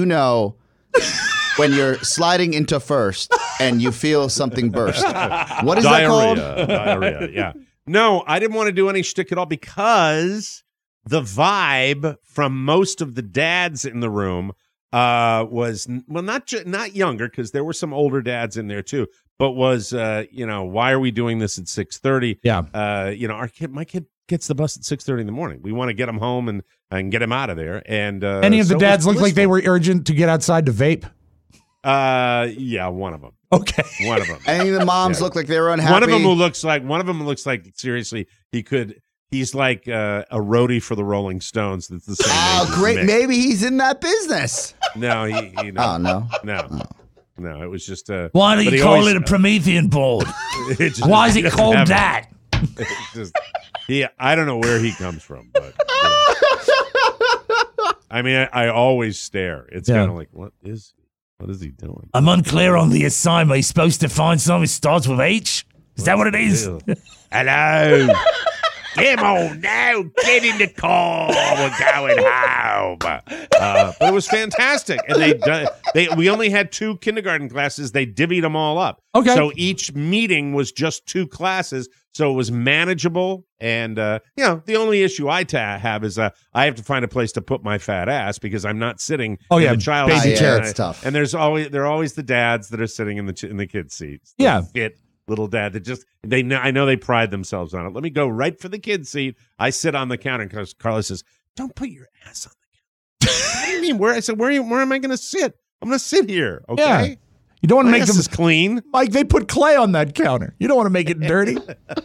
when you're sliding into first and you feel something burst. What is that called? Diarrhea, yeah. No, I didn't want to do any shtick at all because the vibe from most of the dads in the room was, well, not younger, because there were some older dads in there too, but was, why are we doing this at 6:30? Yeah. My kid gets the bus at 6:30 in the morning. We want to get him home and get him out of there. And any of the dads looked like they were urgent to get outside to vape? Yeah, one of them. Okay. One of them. Any of the moms look like they were unhappy? One of them looks like seriously, he's like a roadie for the Rolling Stones. That's the same age as great. Mick. Maybe he's in that business. No, he Oh, no. No, it was just why do you call it a Promethean board? Why is it called that? I don't know where he comes from, but I mean, I always stare. It's kind of like, what is he doing? I'm unclear on the assignment. He's supposed to find something that starts with H. Is that what it is? Hello. Come on now, get in the car. We're going home. But it was fantastic, and we only had 2 kindergarten classes. They divvied them all up. Okay. So each meeting was just 2 classes, so it was manageable. And the only issue I have is I have to find a place to put my fat ass because I'm not sitting in the child baby seat. chair. It's tough. And there are always the dads that are sitting in the kids' seats. Yeah. Fit little dad that just I know they pride themselves on it. Let me go right for the kids' seat. I sit on the counter because Carla says, "Don't put your ass on the counter." What do you mean? Where? I said, where am I going to sit? I'm going to sit here. Okay. Yeah. You don't want to make them clean. Mike, they put clay on that counter. You don't want to make it dirty.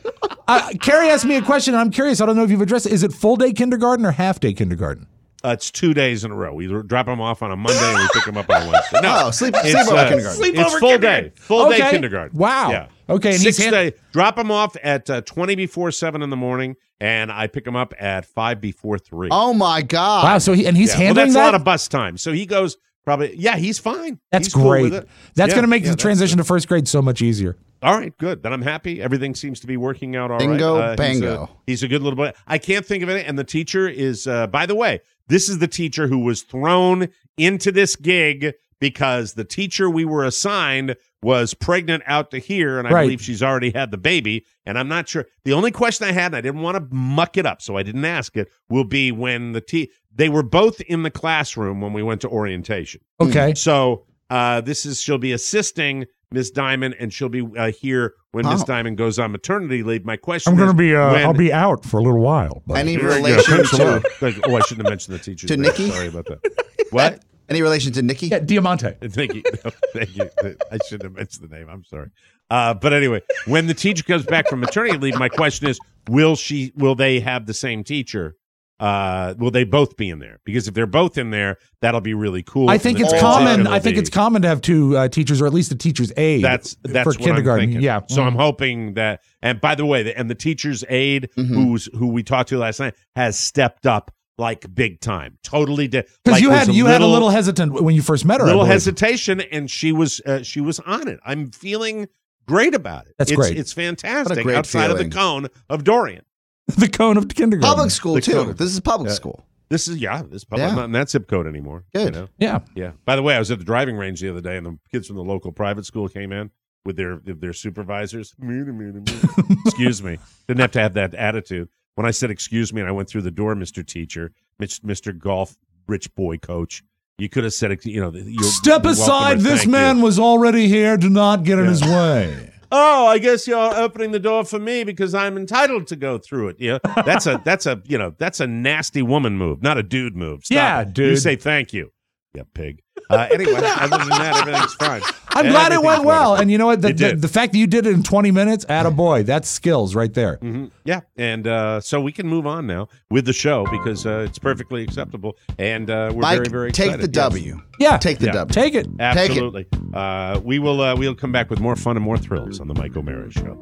Carrie asked me a question, and I'm curious. I don't know if you've addressed it. Is it full day kindergarten or half day kindergarten? It's 2 days in a row. We drop them off on a Monday and we pick them up on a Wednesday. No, sleepover kindergarten. It's full day. Full day kindergarten. Wow. Yeah. Okay. And 6 day. Drop them off at 20 before 7 in the morning, and I pick them up at 5 before 3. Oh my God! Wow. So he's handling that's that? a lot of bus time. So he goes probably. Yeah, he's fine. That's He's cool great. with it. That's going to make the that's transition to first grade so much easier. All right, good. Then I'm happy. Everything seems to be working out all right. Bingo, bango. He's a good little boy. I can't think of it. And the teacher is, by the way, this is the teacher who was thrown into this gig because the teacher we were assigned was pregnant out to here, and I believe she's already had the baby. And I'm not sure. The only question I had, and I didn't want to muck it up, so I didn't ask it, will be when they were both in the classroom when we went to orientation. Okay. So she'll be assisting Miss Diamond, and she'll be here when Miss Diamond goes on maternity leave. My question I'm going to is, be, I'll be out for a little while. But. Any relation to I shouldn't have mentioned the teacher's to name. Nikki? Sorry about that. What? Any relation to Nikki? Yeah, Diamante. Nikki. No, thank you. I shouldn't have mentioned the name. I'm sorry. But anyway, when the teacher comes back from maternity leave, my question is, will they have the same teacher? Will they both be in there? Because if they're both in there, that'll be really cool. I think it's common. I think it's common to have 2 teachers, or at least a teacher's aide. That's for kindergarten. What I'm yeah. So I'm hoping that. And by the way, the teacher's aide, who we talked to last night, has stepped up like big time. Totally did. Because you had a little hesitant when you first met her. Little hesitation, and she was on it. I'm feeling great about it. That's great. It's fantastic. great Outside feeling. of the cone of Dorian. The cone of kindergarten. Public school too. This is public school. This is public. I'm not in that zip code anymore. Good. You know? Yeah. By the way, I was at the driving range the other day, and the kids from the local private school came in with their supervisors. Excuse me. Didn't have to have that attitude. When I said excuse me and I went through the door, Mr. Teacher, Mr. Golf Rich Boy Coach, you could have said, step aside. This man was already here. Do not get in his way. Oh, I guess you're opening the door for me because I'm entitled to go through it. Yeah, that's a nasty woman move, not a dude move. Stop Yeah, it. dude. You say thank you. Yeah, pig. Anyway, other than that, everything's fine. I'm glad it went well. Wonderful. And you know what? It did. The fact that you did it in 20 minutes, attaboy. That's skills right there. Mm-hmm. Yeah, and so we can move on now with the show because it's perfectly acceptable, and we're Mike, very, very excited. take the W. Yeah. Take the W. Take it. Absolutely. We'll come back with more fun and more thrills on the Mike O'Mara Show.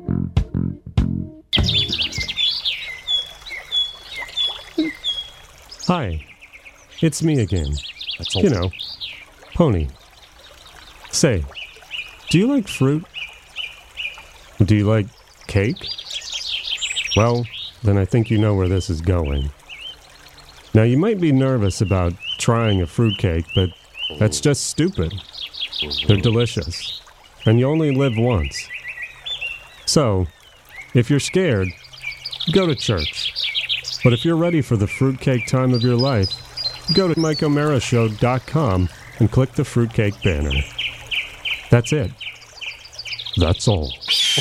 Hi, it's me again. Pony. Say, do you like fruit? Do you like cake? Well, then I think you know where this is going. Now, you might be nervous about trying a fruitcake, but that's just stupid. They're delicious, and you only live once. So, if you're scared, go to church. But if you're ready for the fruitcake time of your life, go to MikeO'MaraShow.com and click the fruitcake banner. That's it. That's all.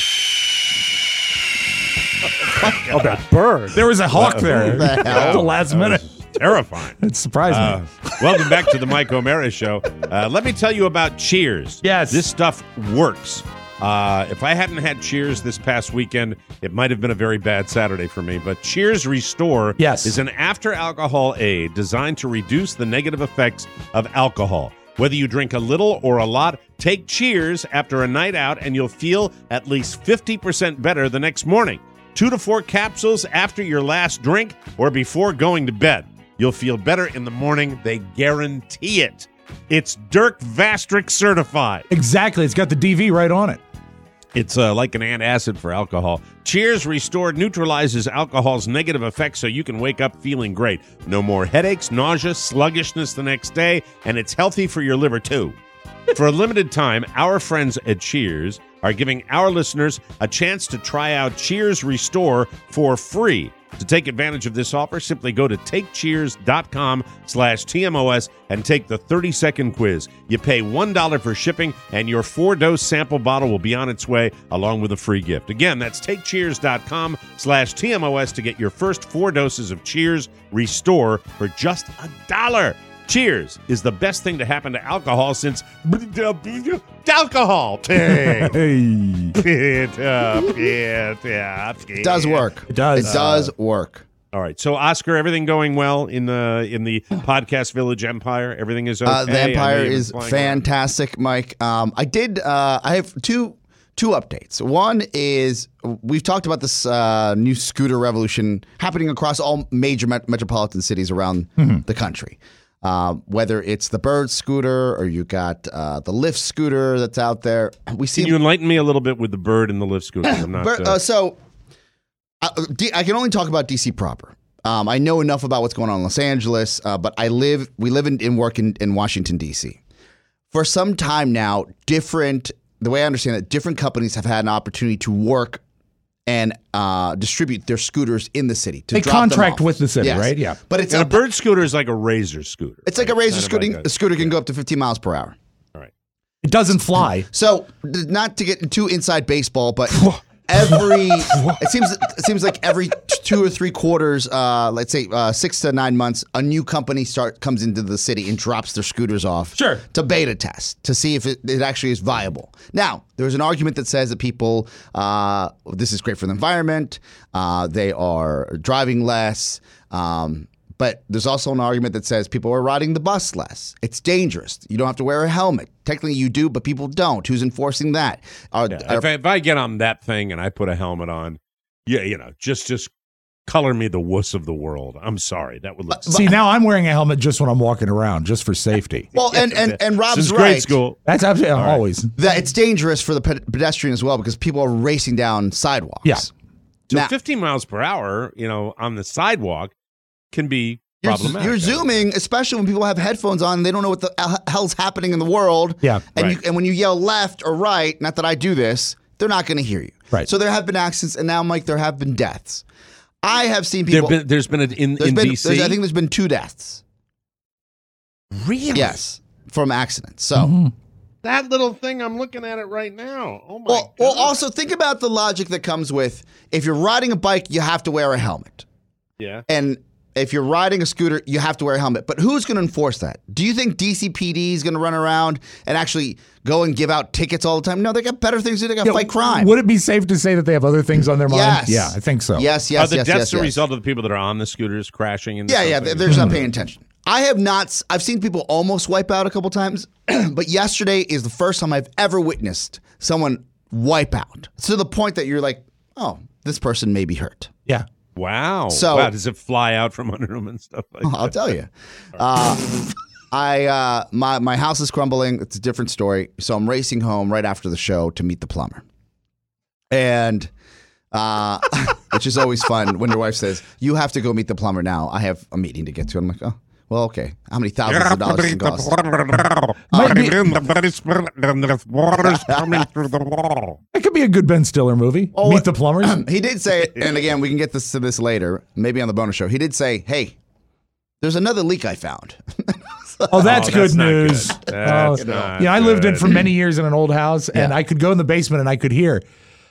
Oh, that bird. There was a hawk there at the last minute. Terrifying. It surprised me. Welcome back to the Mike O'Mara Show. Let me tell you about Cheers. Yes. This stuff works. If I hadn't had Cheers this past weekend, it might have been a very bad Saturday for me. But Cheers Restore is an after-alcohol aid designed to reduce the negative effects of alcohol. Whether you drink a little or a lot, take Cheers after a night out and you'll feel at least 50% better the next morning. 2 to 4 capsules after your last drink or before going to bed. You'll feel better in the morning. They guarantee it. It's Dirk Vastrick certified. Exactly. It's got the DV right on it. It's like an antacid for alcohol. Cheers Restored neutralizes alcohol's negative effects so you can wake up feeling great. No more headaches, nausea, sluggishness the next day, and it's healthy for your liver, too. For a limited time, our friends at Cheers are giving our listeners a chance to try out Cheers Restore for free. To take advantage of this offer, simply go to takecheers.com/TMOS and take the 30-second quiz. You pay $1 for shipping, and your 4-dose sample bottle will be on its way along with a free gift. Again, that's takecheers.com/TMOS to get your first 4 doses of Cheers Restore for just $1. Cheers is the best thing to happen to alcohol since alcohol. It does work. It does. It does work. All right. So, Oscar, everything going well in the Podcast Village Empire? Everything is okay? The Empire is fantastic, Mike. I have two updates. One is we've talked about this new scooter revolution happening across all major metropolitan cities around the country. Whether it's the Bird scooter or you got the Lyft scooter that's out there. Can you enlighten me a little bit with the Bird and the Lyft scooter? I'm not, I can only talk about DC proper. I know enough about what's going on in Los Angeles, but we live and work in Washington, D.C. For some time now, the way I understand it, different companies have had an opportunity to work and distribute their scooters in the city. They contract with the city, right? Yeah. But it's a Bird scooter is like a Razor scooter. It's like a Razor scooter. A scooter can go up to 15 miles per hour. All right. It doesn't fly. So, not to get too inside baseball, but it seems like every 2 or 3 quarters, let's say 6 to 9 months, a new company comes into the city and drops their scooters off to beta test to see if it actually is viable. Now, there's an argument that says that people, this is great for the environment, they are driving less, but there's also an argument that says people are riding the bus less. It's dangerous. You don't have to wear a helmet. Technically you do, but people don't. Who's enforcing that? If I get on that thing and I put a helmet on, just color me the wuss of the world. I'm sorry. That would look. See, now I'm wearing a helmet just when I'm walking around, just for safety. Well, and Rob's this is right. Grade school. That's absolutely always. That it's dangerous for the pedestrian as well because people are racing down sidewalks. Yeah. So 15 miles per hour, on the sidewalk can be problematic. You're zooming, especially when people have headphones on and they don't know what the hell's happening in the world. Yeah. And when you yell left or right, not that I do this, they're not going to hear you. Right. So there have been accidents, and now, Mike, there have been deaths. I have seen people. There's been in D.C.? I think there's been 2 deaths. Really? Yes, from accidents. So that little thing, I'm looking at it right now. Oh my God. Well, also think about the logic that comes with if you're riding a bike, you have to wear a helmet. Yeah. And if you're riding a scooter, you have to wear a helmet. But who's going to enforce that? Do you think DCPD is going to run around and actually go and give out tickets all the time? No, they got better things to do. They got to fight crime. Would it be safe to say that they have other things on their mind? Yes. Yeah, I think so. Yes. Are the deaths a result of the people that are on the scooters crashing into Yeah, something? they're just not paying attention. I've seen people almost wipe out a couple times, but yesterday is the first time I've ever witnessed someone wipe out to the point that you're like, oh, this person may be hurt. Yeah. Wow. So, does it fly out from under them and stuff like that? I'll tell you. My house is crumbling. It's a different story. So I'm racing home right after the show to meet the plumber. And which is always fun when your wife says, you have to go meet the plumber now. I have a meeting to get to. I'm like, oh, well, okay. How many thousands of dollars can it cost? It could be a good Ben Stiller movie. Meet the Plumbers. He did say, and again, we can get to this later, maybe on the bonus show. He did say, hey, there's another leak I found. Oh, that's good news. That's not I lived in good. for many years in an old house, and I could go in the basement and I could hear.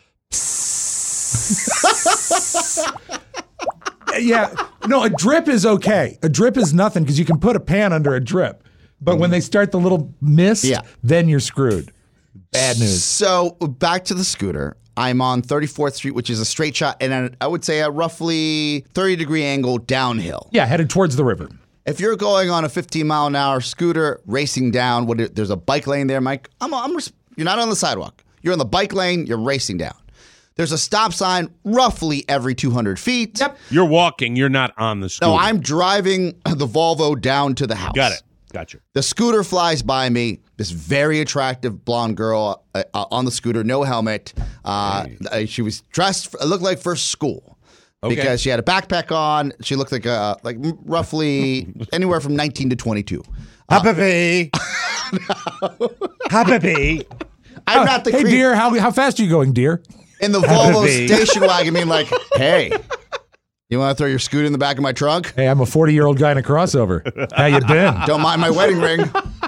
Yeah, no, a drip is okay. A drip is nothing because you can put a pan under a drip. But when they start the little mist, then you're screwed. Bad news. So back to the scooter. I'm on 34th Street, which is a straight shot, and I would say a roughly 30-degree angle downhill. Yeah, headed towards the river. If you're going on a 15-mile-an-hour scooter racing down, there's a bike lane there, Mike. You're not on the sidewalk. You're on the bike lane. You're racing down. There's a stop sign roughly every 200 feet. Yep. You're walking. You're not on the scooter. No, I'm driving the Volvo down to the house. Got it. Gotcha. The scooter flies by me. This very attractive blonde girl on the scooter, no helmet. She was dressed, it looked like for school. Okay. Because she had a backpack on. She looked like roughly anywhere from 19 to 22. Happy. Happy. I'm not the Hey, dear, how fast are you going, dear? in the Volvo station wagon being like, hey, you want to throw your scooter in the back of my trunk? Hey, I'm a 40-year-old guy in a crossover. How you been? Don't mind my wedding ring.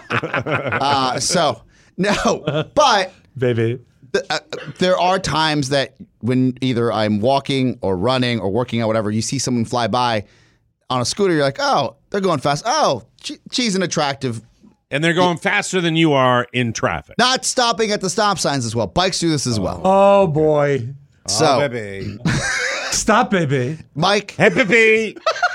No, but baby, there are times that when either I'm walking or running or working out, whatever, you see someone fly by on a scooter, you're like, oh, they're going fast. Oh, she's an attractive. And they're going faster than you are in traffic. Not stopping at the stop signs as well. Bikes do this as well. Oh, boy. So, baby. Stop, baby. Mike. Hey, baby.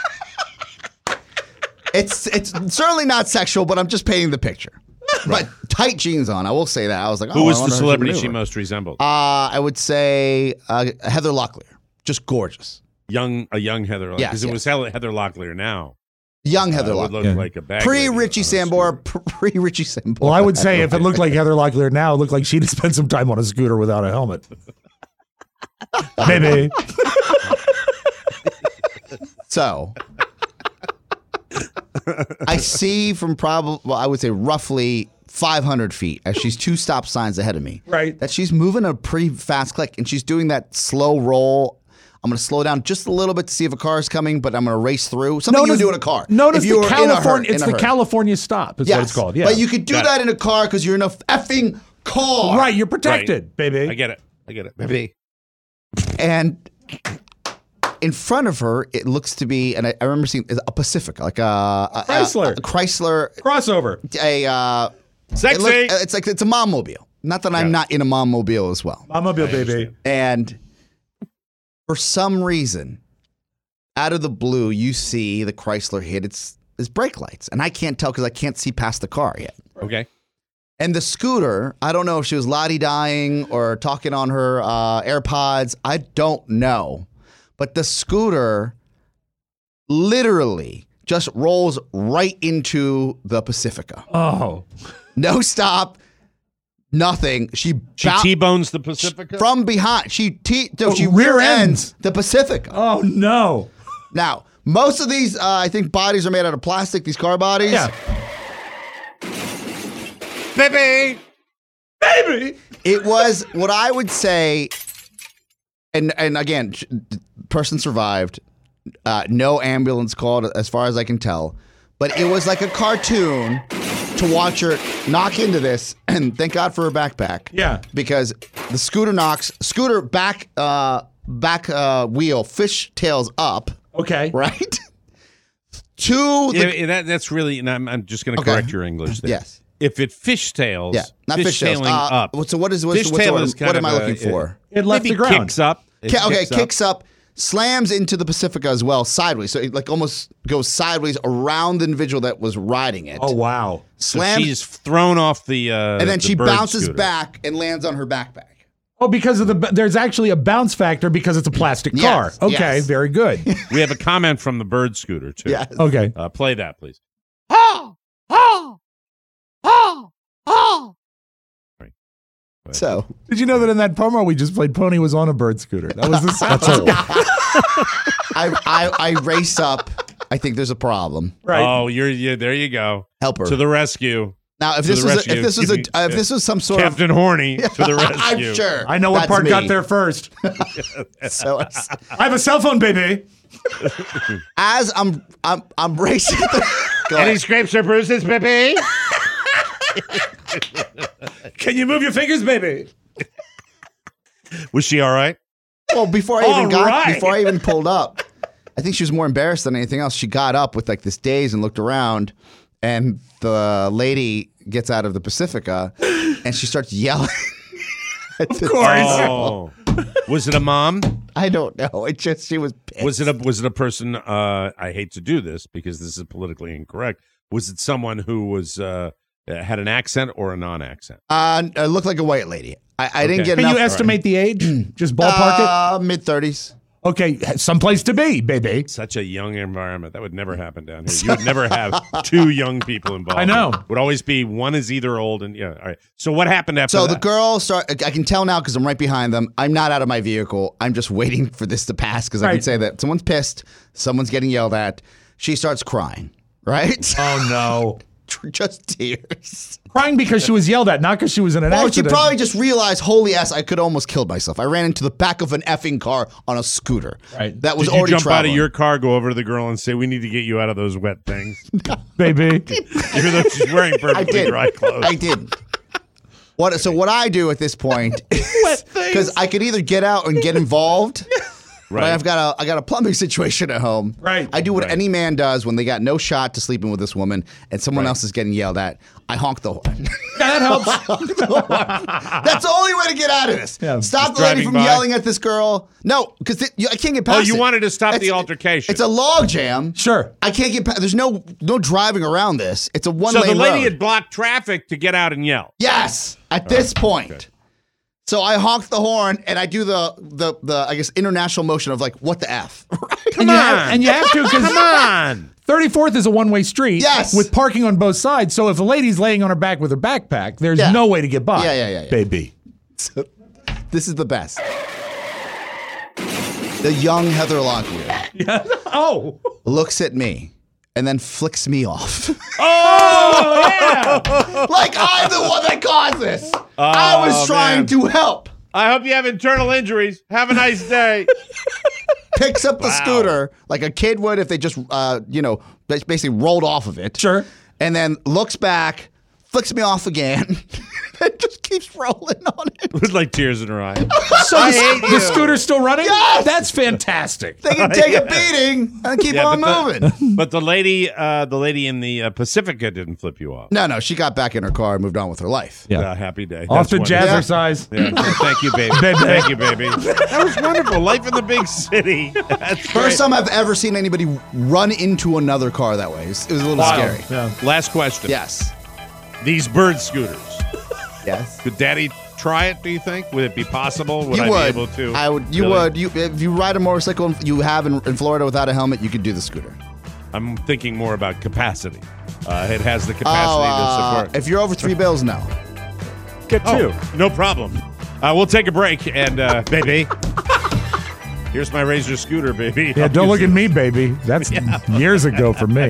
It's certainly not sexual, but I'm just painting the picture. But tight jeans on, I will say that. I was like, who was the celebrity she most resembled? I would say Heather Locklear. Just gorgeous. A young Heather Locklear. Because it was Heather Locklear now. Young Heather Locklear. Locklear. Would look like a bag Pre-Richie Sambora. Pre-Richie Sambora. Well, I would say if it looked like Heather Locklear now, it looked like she'd spend some time on a scooter without a helmet. Baby. So, I see from I would say roughly 500 feet as she's 2 stop signs ahead of me. Right. That she's moving a pretty fast click and she's doing that slow roll. I'm going to slow down just a little bit to see if a car is coming, but I'm going to race through. Something you would do in a car. Notice if you the were in a California. It's in a the hurry. California stop. Is what it's called. Yeah. But you could do that in a car because you're in a effing car. Right. You're protected, baby. I get it, baby. And in front of her, it looks to be, and I remember seeing a Pacifica, like a Chrysler. a Chrysler crossover. Sexy. It's a mom-mobile. Not that I'm not in a mom-mobile as well. Mom-mobile, baby. And for some reason, out of the blue, you see the Chrysler hit its brake lights. And I can't tell because I can't see past the car yet. Okay. And the scooter, I don't know if she was la-di-dying or talking on her AirPods. I don't know. But the scooter literally just rolls right into the Pacifica. Oh. No stop. Nothing. She T-bones the Pacifica? From behind. She rear ends the Pacifica. Oh, no. Now, most of these, I think, bodies are made out of plastic, these car bodies. Yeah. Baby! It was what I would say, and again, person survived. No ambulance called, as far as I can tell. But it was like a cartoon to watch her knock into this, and thank God for her backpack. Yeah. Because the scooter back wheel fishtails up. Okay. Right? That's really, and I'm just going to correct your English there. Yes. If it fishtails, not fishtailing up. So what am I looking for? It left the ground. Kicks up. Kicks up, slams into the Pacifica as well, sideways. So it like almost goes sideways around the individual that was riding it. Oh wow! Slams. So she's thrown off the and then she bird bounces scooter. back and lands on her backpack. Oh, because of there's actually a bounce factor because it's a plastic car. Yes, Okay, yes. very good. We have a comment from the bird scooter too. Yes. Okay. Play that, please. So, did you know that in that promo we just played, Pony was on a bird scooter? That was the That's old. I race up. I think there's a problem. Right. Oh, you're there. You go. Help her to the rescue. Now, if To this the was rescue. if this was some sort Captain Horny to the rescue. I'm sure. I know what That's part me. got there first. So I have a cell phone, baby. as I'm racing. Any scrapes or bruises, baby? Can you move your fingers, baby? Was she all right? Well, before I All right. even pulled up, I think she was more embarrassed than anything else. She got up with like this daze and looked around, and the lady gets out of the Pacifica, and she starts yelling. Of course. Oh. Was it a mom? I don't know. She was pissed. Was it a person? I hate to do this because this is politically incorrect. Was it someone who was had an accent or a non-accent? It looked like a white lady. I didn't get Can enough. you estimate the age? Just ballpark it? Mid-30s. Okay, someplace to be, baby. Such a young environment. That would never happen down here. You would never have two young people involved. I know. It would always be one is either old and yeah. All right. So what happened after So that? the girl I can tell now because I'm right behind them. I'm not out of my vehicle. I'm just waiting for this to pass because I can say that someone's pissed. Someone's getting yelled at. She starts crying, right? Oh, no. Just tears. Crying because she was yelled at, not because she was in an Well, accident. she probably just realized, holy ass, I could almost killed myself. I ran into the back of an effing car on a scooter. Right. That was Did you already jump traveling. out of your car, go over to the girl and say, we need to get you out of those wet things? Baby. Even though she's wearing I perfectly did. dry clothes. I did. So what I do at this point, because I could either get out and get involved, but I got a plumbing situation at home. Right. I do what any man does when they got no shot to sleeping with this woman and someone else is getting yelled at. I honk the horn. That helps. That's the only way to get out of this. Yeah. Stop Just the lady driving from by. yelling at this girl. No, because I can't get past Oh, you it. wanted to stop the It's- altercation. It's a log jam. Sure. I can't get past. There's no driving around this. It's a one So lane the lady road. had blocked traffic to get out and yell. Yes, at this point. okay. So I honk the horn and I do the I guess international motion of like what the F. And you have to because Come on. 34th is a one-way street Yes. with parking on both sides. So if a lady's laying on her back with her backpack, there's Yeah. no way to get by. Yeah. Baby. So, this is the best. The young Heather Locklear Oh. looks at me and then flicks me off. Oh, yeah. Like I'm the one that caused this. I was trying man. to help. I hope you have internal injuries. Have a nice day. Picks up the scooter like a kid would if they just, basically rolled off of it. Sure. And then looks back, flicks me off again, and just keeps rolling on it. With like tears in her eyes. So the scooter's still running? Yes! That's fantastic. They can take a beating and keep on moving. But the lady in the Pacifica didn't flip you off. No, she got back in her car and moved on with her life. Yeah. Happy day. Off to That's wonderful. jazzercise. Yeah. Thank you, baby. Thank you, baby. That was wonderful. Life in the big city. That's First time I've ever seen anybody run into another car that way. It was a little scary. Yeah. Last question. Yes. These bird scooters. Yes. Could Daddy try it, do you think? Would it be possible? Would You I would. be able to? I would. You Really? would. If you ride a motorcycle you have in Florida without a helmet, you could do the scooter. I'm thinking more about capacity. It has the capacity to support. If you're over $3, no. Get two. No problem. We'll take a break and, baby. Here's my Razor scooter, baby. Yeah, don't look at me, baby. That's years ago for me.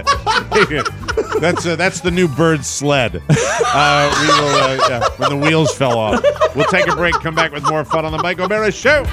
That's the new bird sled. We will when the wheels fell off. We'll take a break. Come back with more fun on the Mike O'Mara Show.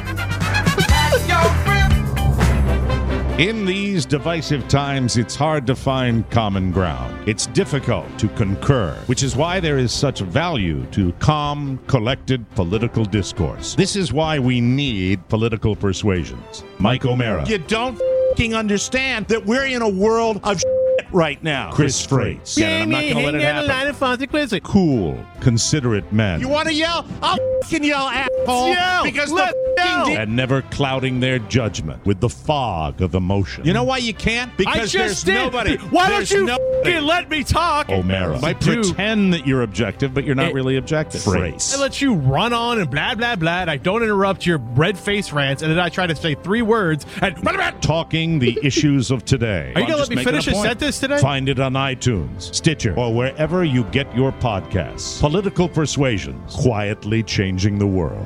In these divisive times, it's hard to find common ground. It's difficult to concur, which is why there is such value to calm, collected political discourse. This is why we need Political Persuasions. Mike O'Mara. You don't f***ing understand that we're in a world of right now. Chris Freites. Yeah, I'm not going to let it happen. Cool, considerate men. You want to yell? I'll f***ing yell, asshole. Yell. Because Let's the and never clouding their judgment with the fog of emotion. You know why you can't? Because just there's did. nobody. Why don't There's you nobody. f***ing let me talk? O'Mara. Might Pretend that you're objective, but you're not really objective. Freites. I let you run on and blah, blah, blah. I don't interrupt your red face rants, and then I try to say 3 words and Talking the issues of today. Are you I'm gonna just let me making finish a a point. sentence today? Find it on iTunes, Stitcher, or wherever you get your podcasts. Political Persuasions, quietly changing the world.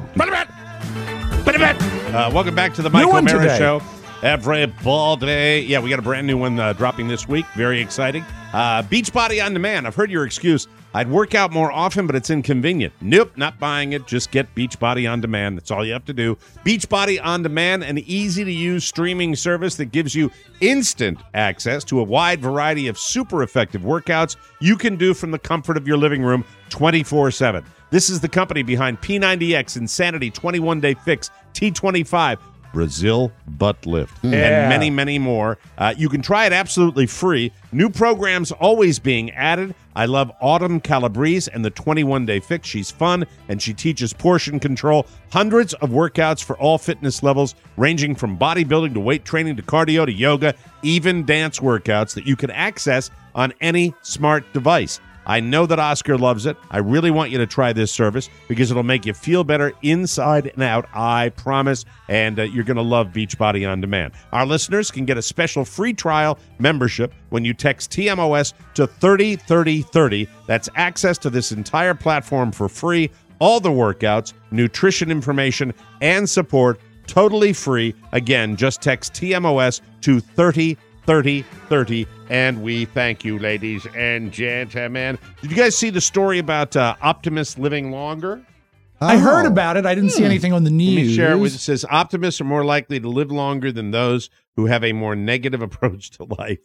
Welcome back to the Mike New one O'Mara today. Show. Everybody. Yeah, we got a brand new one dropping this week. Very exciting. Beachbody On Demand. I've heard your excuse. I'd work out more often, but it's inconvenient. Nope, not buying it. Just get Beachbody On Demand. That's all you have to do. Beachbody On Demand, an easy-to-use streaming service that gives you instant access to a wide variety of super effective workouts you can do from the comfort of your living room 24/7. This is the company behind P90X, Insanity, 21-Day Fix, T25, Brazil Butt Lift, and many, many more. You can try it absolutely free. New programs always being added. I love Autumn Calabrese and the 21-Day Fix. She's fun, and she teaches portion control. Hundreds of workouts for all fitness levels, ranging from bodybuilding to weight training to cardio to yoga, even dance workouts that you can access on any smart device. I know that Oscar loves it. I really want you to try this service because it'll make you feel better inside and out, I promise, and you're going to love Beachbody On Demand. Our listeners can get a special free trial membership when you text TMOS to 303030. That's access to this entire platform for free, all the workouts, nutrition information, and support, totally free. Again, just text TMOS to 303030, and we thank you, ladies and gentlemen. Did you guys see the story about Optimus living longer? I heard about it. I didn't see anything on the news. Let me share it with you. It says optimists are more likely to live longer than those who have a more negative approach to life.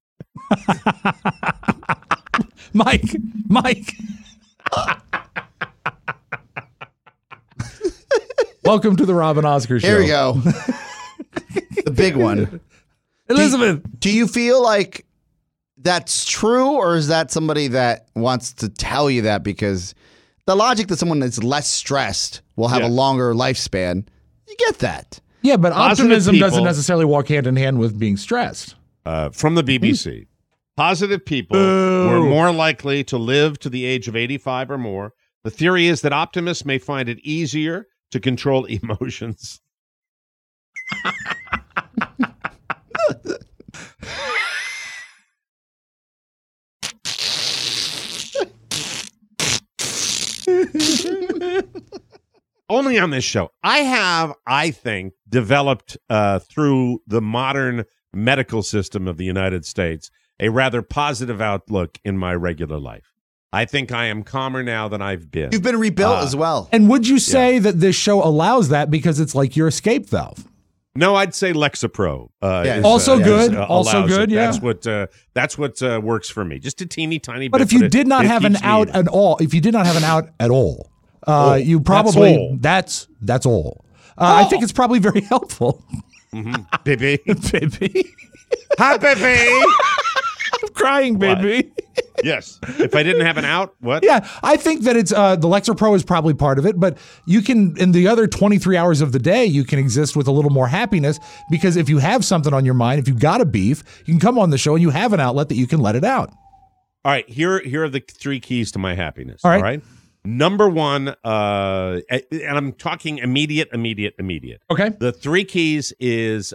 Mike. Welcome to the Rob and Oscar Show. Here we go. The big one. Elizabeth. Do you feel like that's true, or is that somebody that wants to tell you that because the logic that someone that's less stressed will have a longer lifespan? You get that. Yeah, but Positive optimism people- doesn't necessarily walk hand in hand with being stressed. From the BBC. Positive people were more likely to live to the age of 85 or more. The theory is that optimists may find it easier to control emotions. Only on this show. I have, I think, developed through the modern medical system of the United States a rather positive outlook in my regular life. I think I am calmer now than I've been. You've been rebuilt as well. And would you say that this show allows that because it's like your escape valve? No, I'd say Lexapro. Also good. Allows it. Yeah. That's what works for me. Just a teeny tiny bit. But if you did not have an out at all, you probably that's all. I think it's probably very helpful. Baby. Baby. Hi, baby. I'm crying, baby. Yes. If I didn't have an out, what? Yeah, I think that it's the Lexapro is probably part of it, but you can, in the other 23 hours of the day, you can exist with a little more happiness because if you have something on your mind, if you've got a beef, you can come on the show and you have an outlet that you can let it out. All right, here are the three keys to my happiness. All right. All right? Number one, and I'm talking immediate. Okay. The three keys is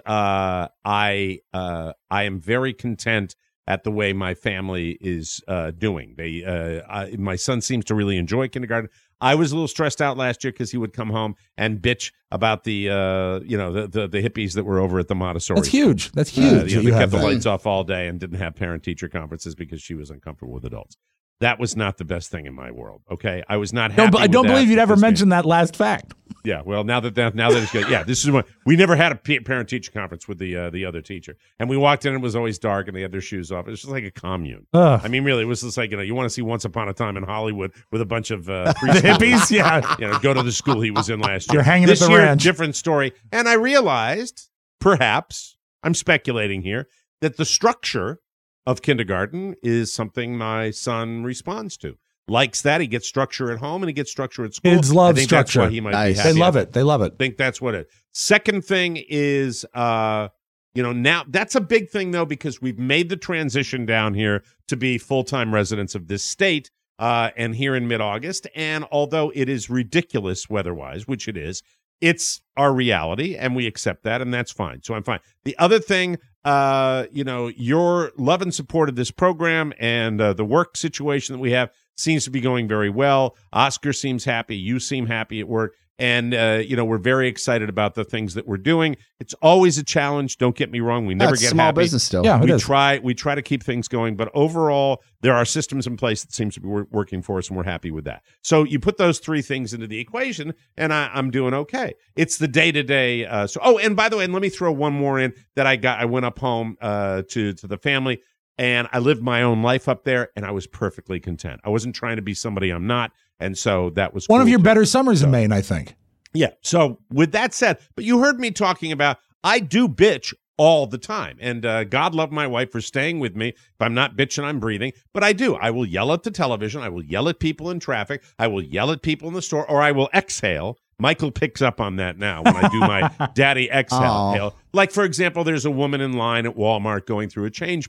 I am very content at the way my family is doing. My son seems to really enjoy kindergarten. I was a little stressed out last year because he would come home and bitch about the hippies that were over at the Montessori. That's huge. That's huge. They kept the lights off all day and didn't have parent-teacher conferences because she was uncomfortable with adults. That was not the best thing in my world. Okay, I was not happy. I don't believe you'd ever mention that last fact. Yeah, well, now that it's good. Yeah, this is what we never had a parent-teacher conference with the other teacher, and we walked in and it was always dark and they had their shoes off. It was just like a commune. Ugh. I mean, really, it was just like you want to see Once Upon a Time in Hollywood with a bunch of the hippies. Yeah, go to the school he was in last year. You're hanging this at the year, ranch. Different story. And I realized, perhaps I'm speculating here, that the structure of kindergarten is something my son responds to. Likes that. He gets structure at home and he gets structure at school. Kids love I think structure. That's why he might be happy. They love it. They love it. I think that's what it is. Second thing is, now that's a big thing, though, because we've made the transition down here to be full-time residents of this state and here in mid-August. And although it is ridiculous weather-wise, which it is, it's our reality, and we accept that, and that's fine. So I'm fine. The other thing, your love and support of this program and the work situation that we have seems to be going very well. Oscar seems happy. You seem happy at work. And, we're very excited about the things that we're doing. It's always a challenge. Don't get me wrong. We never get small happy. business still. Yeah, we try to keep things going. But overall, there are systems in place that seems to be working for us, and we're happy with that. So you put those three things into the equation, and I'm doing okay. It's the day-to-day. And by the way, and let me throw one more in that I went up home to the family, and I lived my own life up there, and I was perfectly content. I wasn't trying to be somebody I'm not. And so that was one of cool your too. better summers in Maine, I think. Yeah. So with that said, but you heard me talking about I do bitch all the time. And God love my wife for staying with me. If I'm not bitching, I'm breathing. But I do. I will yell at the television. I will yell at people in traffic. I will yell at people in the store, or I will exhale. Michael picks up on that now when I do my daddy exhale. Like, for example, there's a woman in line at Walmart going through a change purse.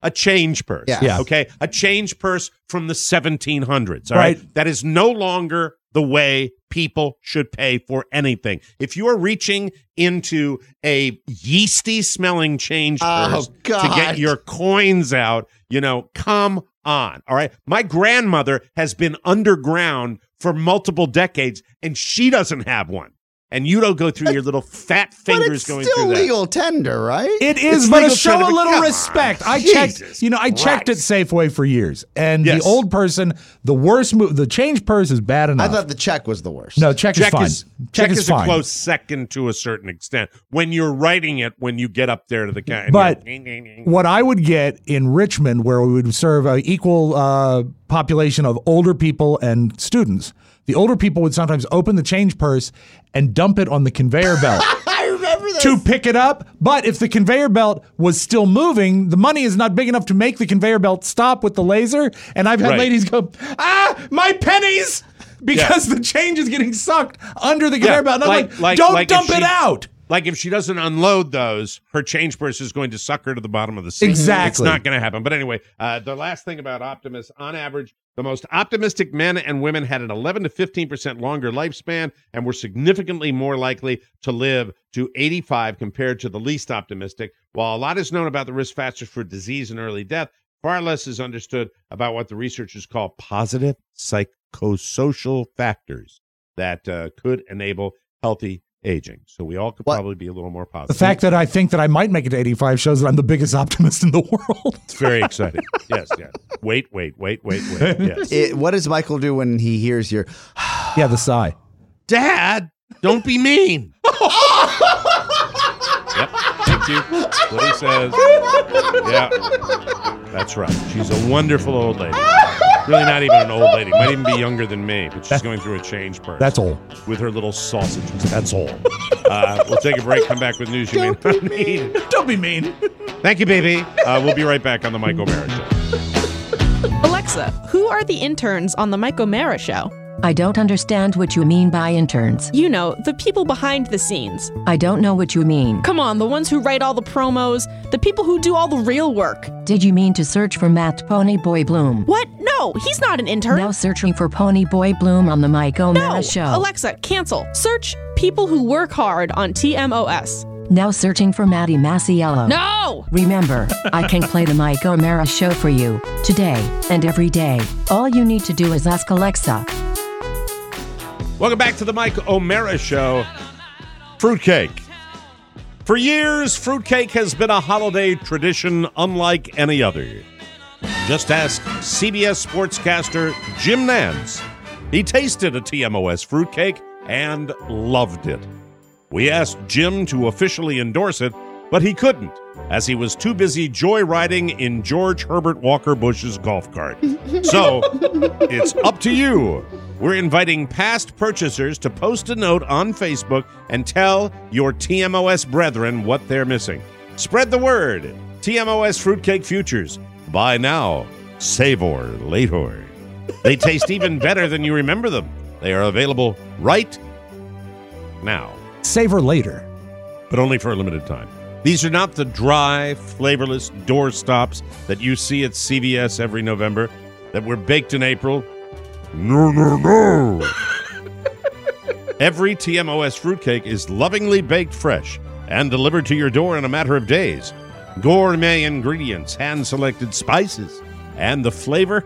a change purse. Yeah. Okay? A change purse from the 1700s. All Right. right? That is no longer the way people should pay for anything. If you are reaching into a yeasty smelling change purse to get your coins out, come on. All right? My grandmother has been underground for multiple decades, and she doesn't have one. And you don't go through your little fat fingers going through that. But it's still legal tender, right? It is, It's but legal show tender, a but little come on. respect. I Jesus checked at Safeway for years, and Yes. the old person, the worst move, the change purse is bad enough. I thought the check was the worst. No, check is fine. Check is is fine. a close second to a certain extent when you're writing it when you get up there to the counter. But what I would get in Richmond, where we would serve an equal population of older people and students, the older people would sometimes open the change purse and dump it on the conveyor belt. I remember this. To pick it up, but if the conveyor belt was still moving, the money is not big enough to make the conveyor belt stop with the laser. And I've had Right. ladies go, my pennies! Because the change is getting sucked under the conveyor belt. And I'm like, don't if dump she- it out. Like if she doesn't unload those, her change purse is going to suck her to the bottom of the sea. Exactly. It's not going to happen. But anyway, the last thing about optimists, on average, the most optimistic men and women had an 11 to 15% longer lifespan and were significantly more likely to live to 85 compared to the least optimistic. While a lot is known about the risk factors for disease and early death, far less is understood about what the researchers call positive psychosocial factors that could enable healthy aging. So we all could probably be a little more The positive. fact that I think that I might make it to 85 shows that I'm the biggest optimist in the world. It's very exciting. Yes. Wait. Yes. What does Michael do when he hears your... Yeah, the sigh. Dad, don't be mean. Yep. Thank you. That's what he says. Yeah. That's right. She's a wonderful old lady. Really not even an old lady. Might even be younger than me, but she's going through a change purse. That's all. With her little sausages. That's all. We'll take a break, come back with news you may not need. Don't be mean. Thank you, baby. We'll be right back on the Mike O'Mara Show. Alexa, who are the interns on the Mike O'Mara Show? I don't understand what you mean by interns. You know, the people behind the scenes. I don't know what you mean. Come on, the ones who write all the promos, the people who do all the real work. Did you mean to search for Matt Ponyboy Bloom? What? No, he's not an intern. Now searching for Ponyboy Bloom on the Mike O'Mara Show. Alexa, cancel. Search people who work hard on TMOS. Now searching for Maddie Masiello. No! Remember, I can play the Mike O'Mara Show for you, today and every day. All you need to do is ask Alexa. Welcome back to the Mike O'Mara Show. Fruitcake. For years, fruitcake has been a holiday tradition unlike any other. Just ask CBS sportscaster Jim Nantz. He tasted a TMOS fruitcake and loved it. We asked Jim to officially endorse it, but he couldn't, as he was too busy joyriding in George Herbert Walker Bush's golf cart. So, it's up to you. We're inviting past purchasers to post a note on Facebook and tell your TMOS brethren what they're missing. Spread the word. TMOS Fruitcake Futures. Buy now. Savor later. They taste even better than you remember them. They are available right now. Savor later. But only for a limited time. These are not the dry, flavorless doorstops that you see at CVS every November that were baked in April. No. Every TMOS fruitcake is lovingly baked fresh and delivered to your door in a matter of days. Gourmet ingredients, hand-selected spices, and the flavor.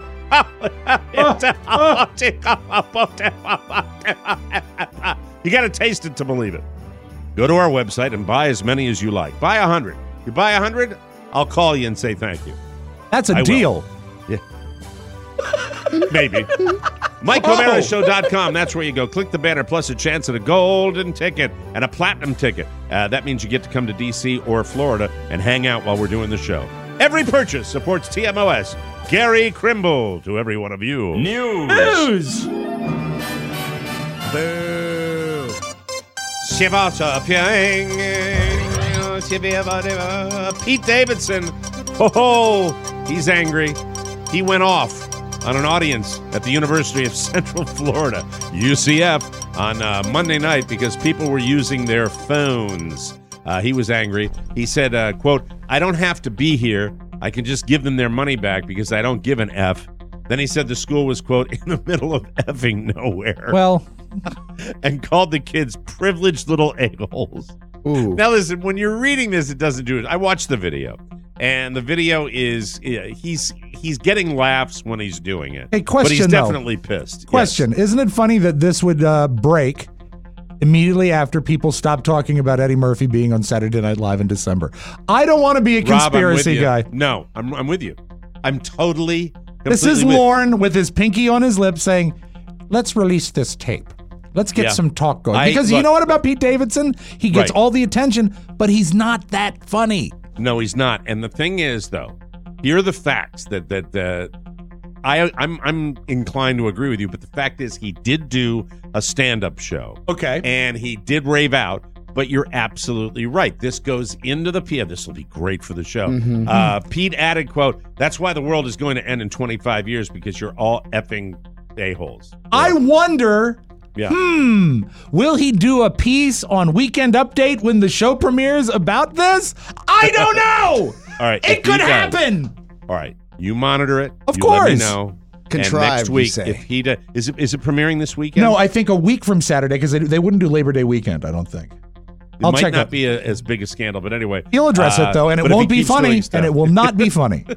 You got to taste it to believe it. Go to our website and buy as many as you like. Buy 100. You buy 100, I'll call you and say thank you. That's a deal. Yeah. Maybe. MikeO'MaraShow.com. That's where you go. Click the banner, plus a chance at a golden ticket and a platinum ticket. That means you get to come to D.C. or Florida and hang out while we're doing the show. Every purchase supports TMOS. Gary Krimble, to every one of you. News. Boo. Pete Davidson. Oh, he's angry. He went off on an audience at the University of Central Florida, UCF, on Monday night because people were using their phones. He was angry. He said, quote, "I don't have to be here. I can just give them their money back because I don't give an F. Then he said the school was, quote, in the middle of effing nowhere. Well, and called the kids privileged little a-holes. Ooh. Now, listen, when you're reading this, it doesn't do it. I watched the video, and the video is he's getting laughs when he's doing it. Hey, question, but he's though. definitely pissed. Question: Yes. Isn't it funny that this would break immediately after people stopped talking about Eddie Murphy being on Saturday Night Live in December? I don't want to be a Rob, I'm with conspiracy you. guy. No, I'm with you. I'm totally. This is completely with- Lorne with his pinky on his lip saying, "Let's release this tape. Let's get Yeah. some talk going." Because look- you know what about Pete Davidson? He gets Right. all the attention, but he's not that funny. No, he's not. And the thing is, though, here are the facts that I'm inclined to agree with you. But the fact is, he did do a stand-up show. Okay. And he did rave out. But you're absolutely right. This goes into the P. This will be great for the show. Pete added, quote, "That's why the world is going to end in 25 years because you're all effing a-holes." I wonder. Yeah. Will he do a piece on Weekend Update when the show premieres about this? I don't know. All right. It if he could does- happen. All right. You monitor it. Of you Let me course. know. Contrived, and next you week, say. if he does, is it premiering this weekend? No, I think a week from Saturday because they wouldn't do Labor Day weekend. I don't think. It I'll might check not it. be as big a scandal, but anyway. He'll address it though, and it but if he won't be keeps funny, doing stuff- and it will not be funny.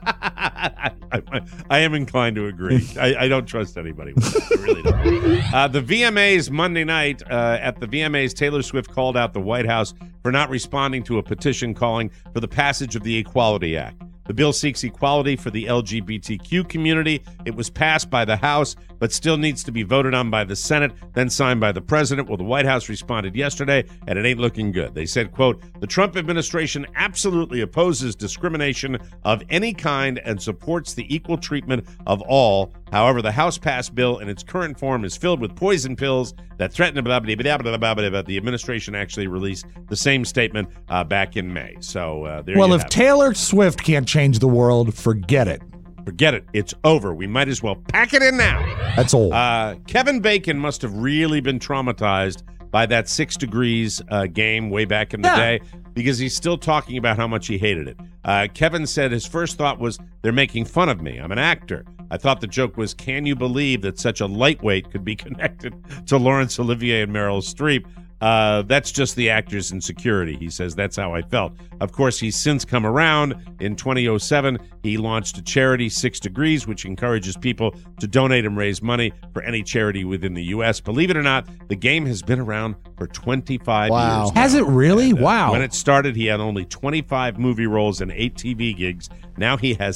I am inclined to agree. I don't trust anybody with that. I really don't. The VMAs Monday night at the VMAs, Taylor Swift called out the White House for not responding to a petition calling for the passage of the Equality Act. The bill seeks equality for the LGBTQ community. It was passed by the House, but still needs to be voted on by the Senate, then signed by the president. Well, the White House responded yesterday, and it ain't looking good. They said, quote, "The Trump administration absolutely opposes discrimination of any kind and supports the equal treatment of all. However, the House-passed bill in its current form is filled with poison pills that threaten to blah, blah, blah, blah, blah, blah, blah." The administration actually released the same statement back in May. So there Well, you if have it. Taylor Swift can't change the world, forget it. Forget it. It's over. We might as well pack it in now. That's old. Kevin Bacon must have really been traumatized by that 6 Degrees game way back in the day because he's still talking about how much he hated it. Kevin said his first thought was, "They're making fun of me. I'm an actor. I thought the joke was, can you believe that such a lightweight could be connected to Laurence Olivier and Meryl Streep? That's just the actor's insecurity." He says, "That's how I felt." Of course, he's since come around. In 2007, he launched a charity, 6 Degrees, which encourages people to donate and raise money for any charity within the U.S. Believe it or not, the game has been around for 25 years now. Has it really? And, Wow. When it started, he had only 25 movie roles and 8 TV gigs. Now he has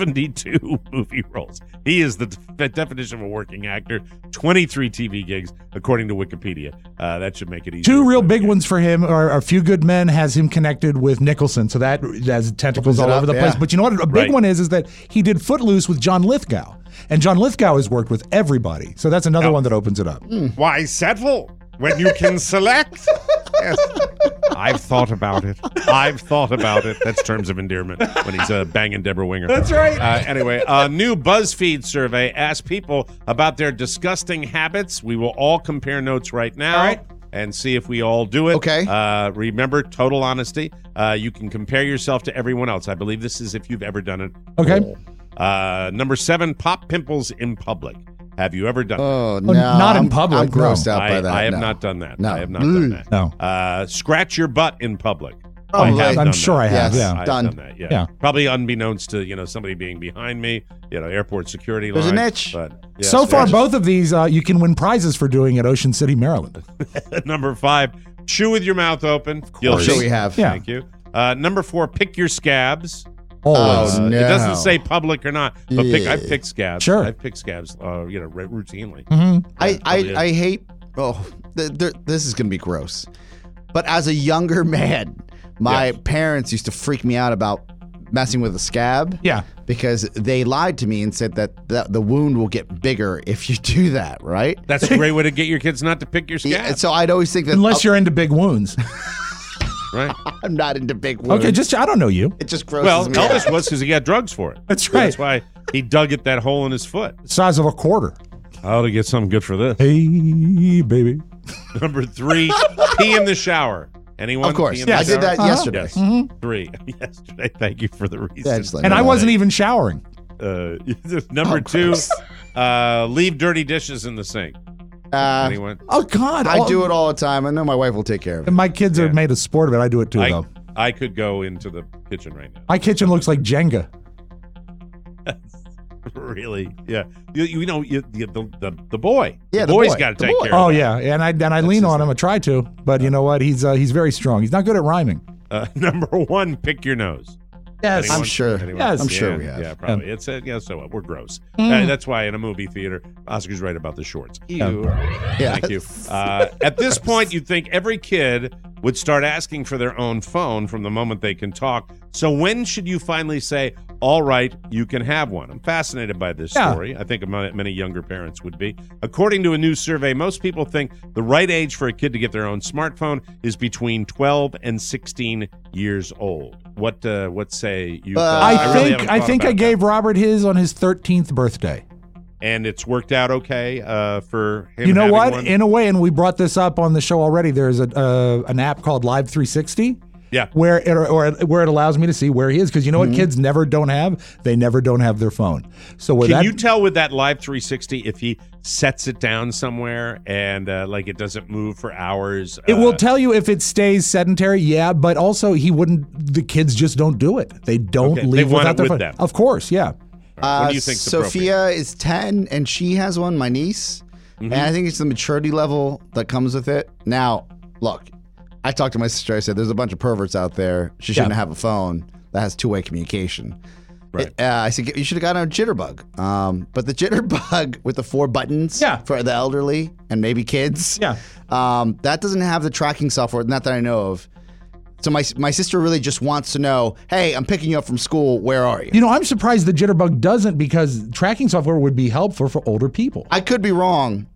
72 movie roles. He is the definition of a working actor. 23 TV gigs, according to Wikipedia. That should make it easy. Two real big ones for him are A Few Good Men has him connected with Nicholson, so that has tentacles all Opens it over the up, place. yeah. But you know what? A big Right. one is that he did Footloose with John Lithgow, and John Lithgow has worked with everybody, so that's another one that opens it up. Why settle when you can select? Yes. I've thought about it. That's terms of endearment when he's banging Deborah Winger. That's right. Anyway, a new BuzzFeed survey asked people about their disgusting habits. We will all compare notes right now. All right. And see if we all do it. Okay. Remember, total honesty. You can compare yourself to everyone else. I believe this is if you've ever done it. Okay. Number 7, pop pimples in public. Have you ever done that? Oh, no. not in I'm- public, I'm grossed no. out by that. I have no. not done that. No. I have not done that. No. Scratch your butt in public. Probably. I have I'm done sure that. I have, Yes. yeah. I've Done. done that, yeah. Yeah. Probably unbeknownst to somebody being behind me, airport security There's a line. niche. But, yes, So far, yes. both of these you can win prizes for doing at Ocean City, Maryland. Number 5, chew with your mouth open. I'm sure we have. Yeah. Thank you. Number 4, pick your scabs. Always. Oh, no. It doesn't say public or not, but Yeah. I've picked scabs. Sure. I've picked scabs, routinely. Mhm. I hate. Oh, this is gonna be gross. But as a younger man, my parents used to freak me out about messing with a scab. Yeah. Because they lied to me and said that the wound will get bigger if you do that. Right. That's a great way to get your kids not to pick your Yeah, scabs. so I'd always think that Unless you're into big wounds. Right. I'm not into big wounds. Okay, I don't know you. It just grosses Well, me Elvis out. was because he got drugs for it. That's right. That's why he dug at that hole in his foot. Size of a quarter. I ought to get something good for this. Hey, baby. Number 3, pee in the shower. Anyone? Of course. Be in the I did that shower? yesterday. Yes. Mhm. 3. Yesterday. Thank you for the reason. And I wasn't even showering. Number 2, leave dirty dishes in the sink. Anyone? Oh, God. I do it all the time. I know my wife will take care of it. And my kids are made a sport of it. I do it too, though. I could go into the kitchen right now. My kitchen looks like Jenga. Really? Yeah. You know, the boy. Yeah, the boy's got to take care of Oh, it. yeah. And I lean on him. I try to. But you know what? He's very strong. He's not good at rhyming. Number 1, pick your nose. Yes. I'm sure. Yes. I'm sure we have. Yeah, probably. It's so what? We're gross. Mm. That's why in a movie theater, Oscar's right about the shorts. Yeah. Ew. Yeah. Thank you. At this point, you'd think every kid would start asking for their own phone from the moment they can talk. So when should you finally say, all right, you can have one? I'm fascinated by this story. I think many younger parents would be. According to a new survey, most people think the right age for a kid to get their own smartphone is between 12 and 16 years old. What say you? I think I gave Robert his on his 13th birthday. And it's worked out okay for him. You know what? One? In a way, and we brought this up on the show already. There's an app called Live 360. Yeah. Where it allows me to see where he is, because you know what kids never don't have? They never don't have their phone. So Can you tell with that Live 360 if he sets it down somewhere and like it doesn't move for hours? It will tell you if it stays sedentary, yeah, but also the kids just don't do it. They don't leave without their phone. Them. Of course, yeah. What do you think? Sophia is 10 and she has one, my niece. And I think it's the maturity level that comes with it. Now, look, I talked to my sister. I said, there's a bunch of perverts out there. She shouldn't have a phone that has two-way communication. Right. I said, you should have gotten a Jitterbug. But the Jitterbug with the 4 buttons for the elderly and maybe kids, that doesn't have the tracking software, not that I know of. So my sister really just wants to know, hey, I'm picking you up from school. Where are you? You know, I'm surprised the Jitterbug doesn't, because tracking software would be helpful for older people. I could be wrong.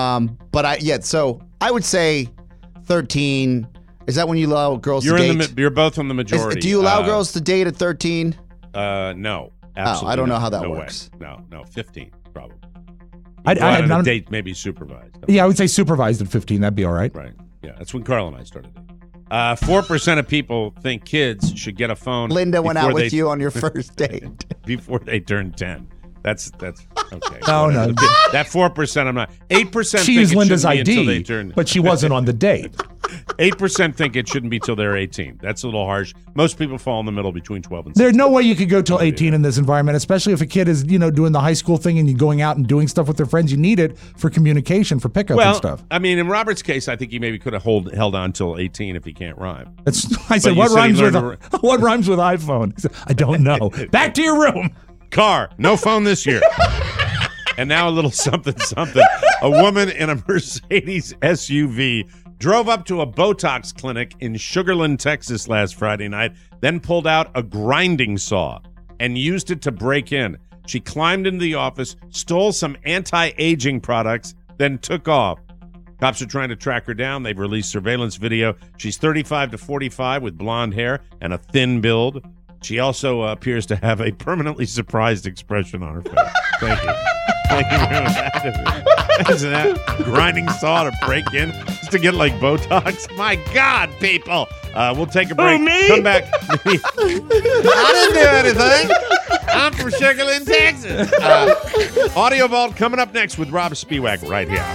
So I would say 13. Is that when you allow girls to date? You're both on the majority. Do you allow girls to date at 13? No. Absolutely. I don't know how that no works. Way. No, 15 probably. I had a date maybe supervised. Yeah, I would say supervised at 15. That'd be all right. Right. Yeah, that's when Carl and I started dating. 4% of people think kids should get a phone. Linda went out with you on your first date before they turn 10. That's okay. No. That 4%, I'm not. 8% She think used it Linda's shouldn't be until ID, they turn. but she wasn't on the date. 8% think it shouldn't be till they're 18. That's a little harsh. Most people fall in the middle between 12 and 16. There's no way you could go till 18 in this environment, especially if a kid is, doing the high school thing and you're going out and doing stuff with their friends. You need it for communication, for pickup and stuff. I mean, in Robert's case, I think he maybe could have held on till 18 if he can't rhyme. I said, what rhymes with iPhone? He said, I don't know. Back to your room. Car, no phone this year. And now a little something. A woman in a Mercedes SUV drove up to a Botox clinic in Sugar Land, Texas last Friday night, then pulled out a grinding saw and used it to break in. She climbed into the office, stole some anti-aging products, then took off. Cops are trying to track her down. They've released surveillance video. She's 35 to 45 with blonde hair and a thin build. She also appears to have a permanently surprised expression on her face. Thank you. Thank you very much. Isn't that grinding saw to break in just to get like Botox? My God, people. We'll take a break. Who, me? Come back. I didn't do anything. I'm from Sugar Land, Texas. Audio Vault coming up next with Rob Spiewak right here.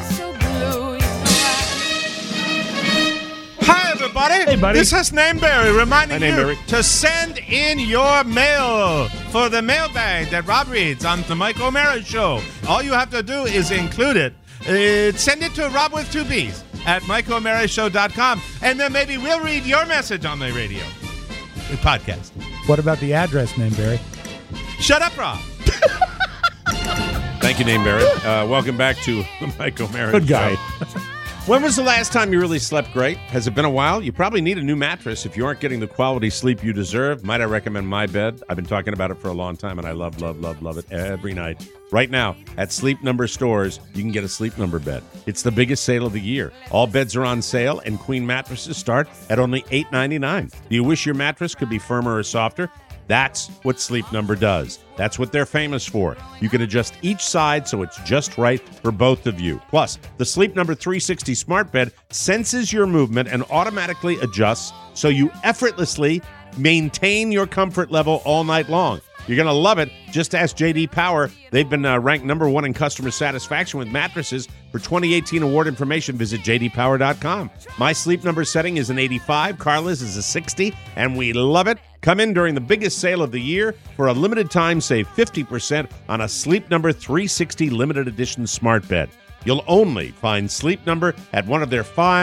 Hi, everybody. Hey, buddy. This is Nameberry reminding Hi, Nameberry. you to send in your mail for the mailbag that Rob reads on the Mike O'Mara Show. All you have to do is include it. Send it to Rob with 2 B's at MikeO'MaraShow.com, and then maybe we'll read your message on the radio. The podcast. What about the address name, Barry? Shut up, Rob. Thank you, Nameberry. Welcome back to the Mike O'Mara Good guy. Show. When was the last time you really slept great? Has it been a while? You probably need a new mattress if you aren't getting the quality sleep you deserve. Might I recommend My Bed? I've been talking about it for a long time, and I love it every night. Right now, at Sleep Number stores, you can get a Sleep Number bed. It's the biggest sale of the year. All beds are on sale, and queen mattresses start at only $8.99. Do you wish your mattress could be firmer or softer? That's what Sleep Number does. That's what they're famous for. You can adjust each side so it's just right for both of you. Plus, the Sleep Number 360 smart bed senses your movement and automatically adjusts so you effortlessly maintain your comfort level all night long. You're going to love it. Just ask JD Power. They've been ranked number 1 in customer satisfaction with mattresses. For 2018 award information, visit jdpower.com. My Sleep Number setting is an 85. Carla's is a 60, and we love it. Come in during the biggest sale of the year. For a limited time, save 50% on a Sleep Number 360 limited edition smart bed. You'll only find Sleep Number at one of their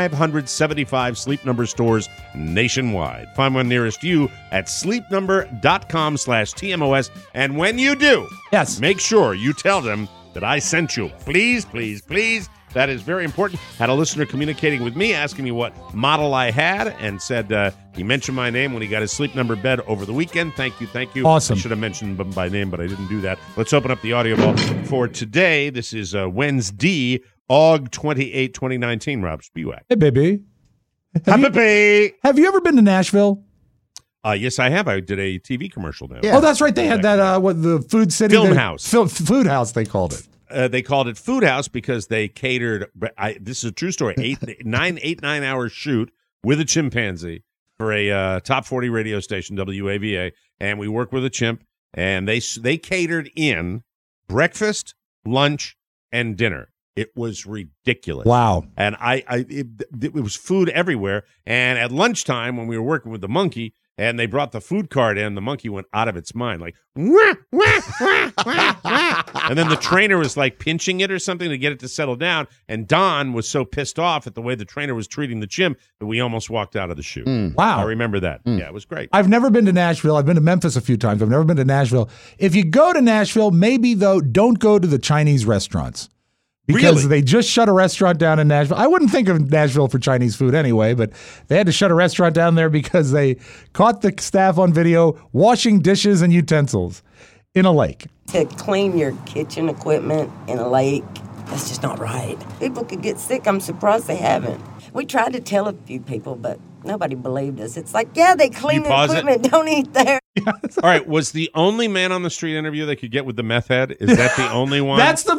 575 Sleep Number stores nationwide. Find one nearest you at sleepnumber.com/TMOS. And when you do, make sure you tell them that I sent you. Please, please, please. That is very important. Had a listener communicating with me, asking me what model I had, and said he mentioned my name when he got his Sleep Number bed over the weekend. Thank you, thank you. Awesome. I should have mentioned them by name, but I didn't do that. Let's open up the audio vault for today. This is Wednesday, Aug 28, 2019. Rob Spiewak. Hey, baby. Have you ever been to Nashville? Yes, I have. I did a TV commercial now. Yeah. Oh, that's right. They had that, the Food City. Film House. Food House, they called it. They called it Food House because they catered. This is a true story. 9 hour shoot with a chimpanzee for a top 40 radio station, WAVA, and we worked with a chimp, and they catered in breakfast, lunch, and dinner. It was ridiculous. Wow. And it was food everywhere. And at lunchtime, when we were working with the monkey, and they brought the food cart in, the monkey went out of its mind, like, wah, wah, wah, wah, wah. And then the trainer was like pinching it or something to get it to settle down. And Don was so pissed off at the way the trainer was treating the chimp that we almost walked out of the shoot. Wow. I remember that. Yeah, it was great. I've never been to Nashville. I've been to Memphis a few times. I've never been to Nashville. If you go to Nashville, maybe, though, don't go to the Chinese restaurants. Because they just shut a restaurant down in Nashville. I wouldn't think of Nashville for Chinese food anyway, but they had to shut a restaurant down there because they caught the staff on video washing dishes and utensils in a lake. To clean your kitchen equipment in a lake, that's just not right. People could get sick. I'm surprised they haven't. We tried to tell a few people, but nobody believed us. It's like, yeah, they clean the equipment, don't eat there. All right, was the only man on the street interview they could get with the meth head? Is that the only one?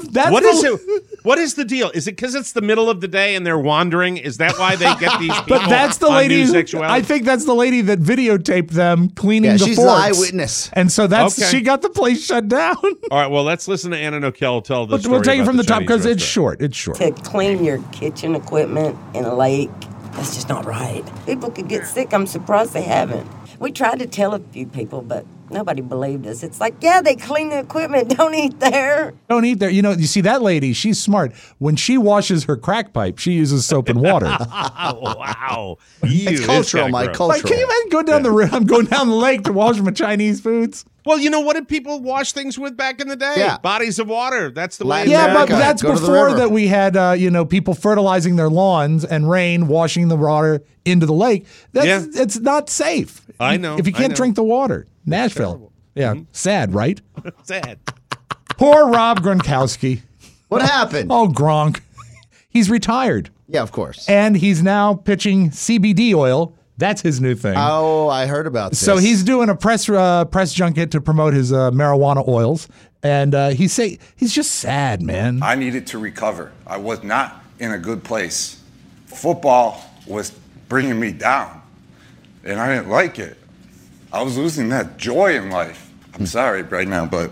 What is the deal? Is it because it's the middle of the day and they're wandering? Is that why they get these people? But that's the lady. I think that's the lady that videotaped them cleaning the forks. She's the eyewitness, and so she got the place shut down. All right, well, let's listen to Anna Nokel tell the story. We'll take it from the top because it's short. It's short. To clean your kitchen equipment in a lake, that's just not right. People could get sick. I'm surprised they haven't. We tried to tell a few people, but nobody believed us. It's like, yeah, they clean the equipment. Don't eat there. Don't eat there. You know, you see that lady, she's smart. When she washes her crack pipe, she uses soap and water. Wow. It's cultural, Mike, cultural. Like, can you imagine going down I'm going down the lake to wash my Chinese foods? Well, you know, what did people wash things with back in the day? Yeah. Bodies of water. That's the way. Yeah, but that's before that we had, people fertilizing their lawns and rain washing the water into the lake. It's not safe. I know. If you can't drink the water. Nashville. Yeah. Sad, right? Sad. Poor Rob Gronkowski. What happened? Oh, Gronk. He's retired. Yeah, of course. And he's now pitching CBD oil. That's his new thing. Oh, I heard about this. So he's doing a press junket to promote his marijuana oils. And he's just sad, man. I needed to recover. I was not in a good place. Football was bringing me down, and I didn't like it. I was losing that joy in life. I'm sorry right now, but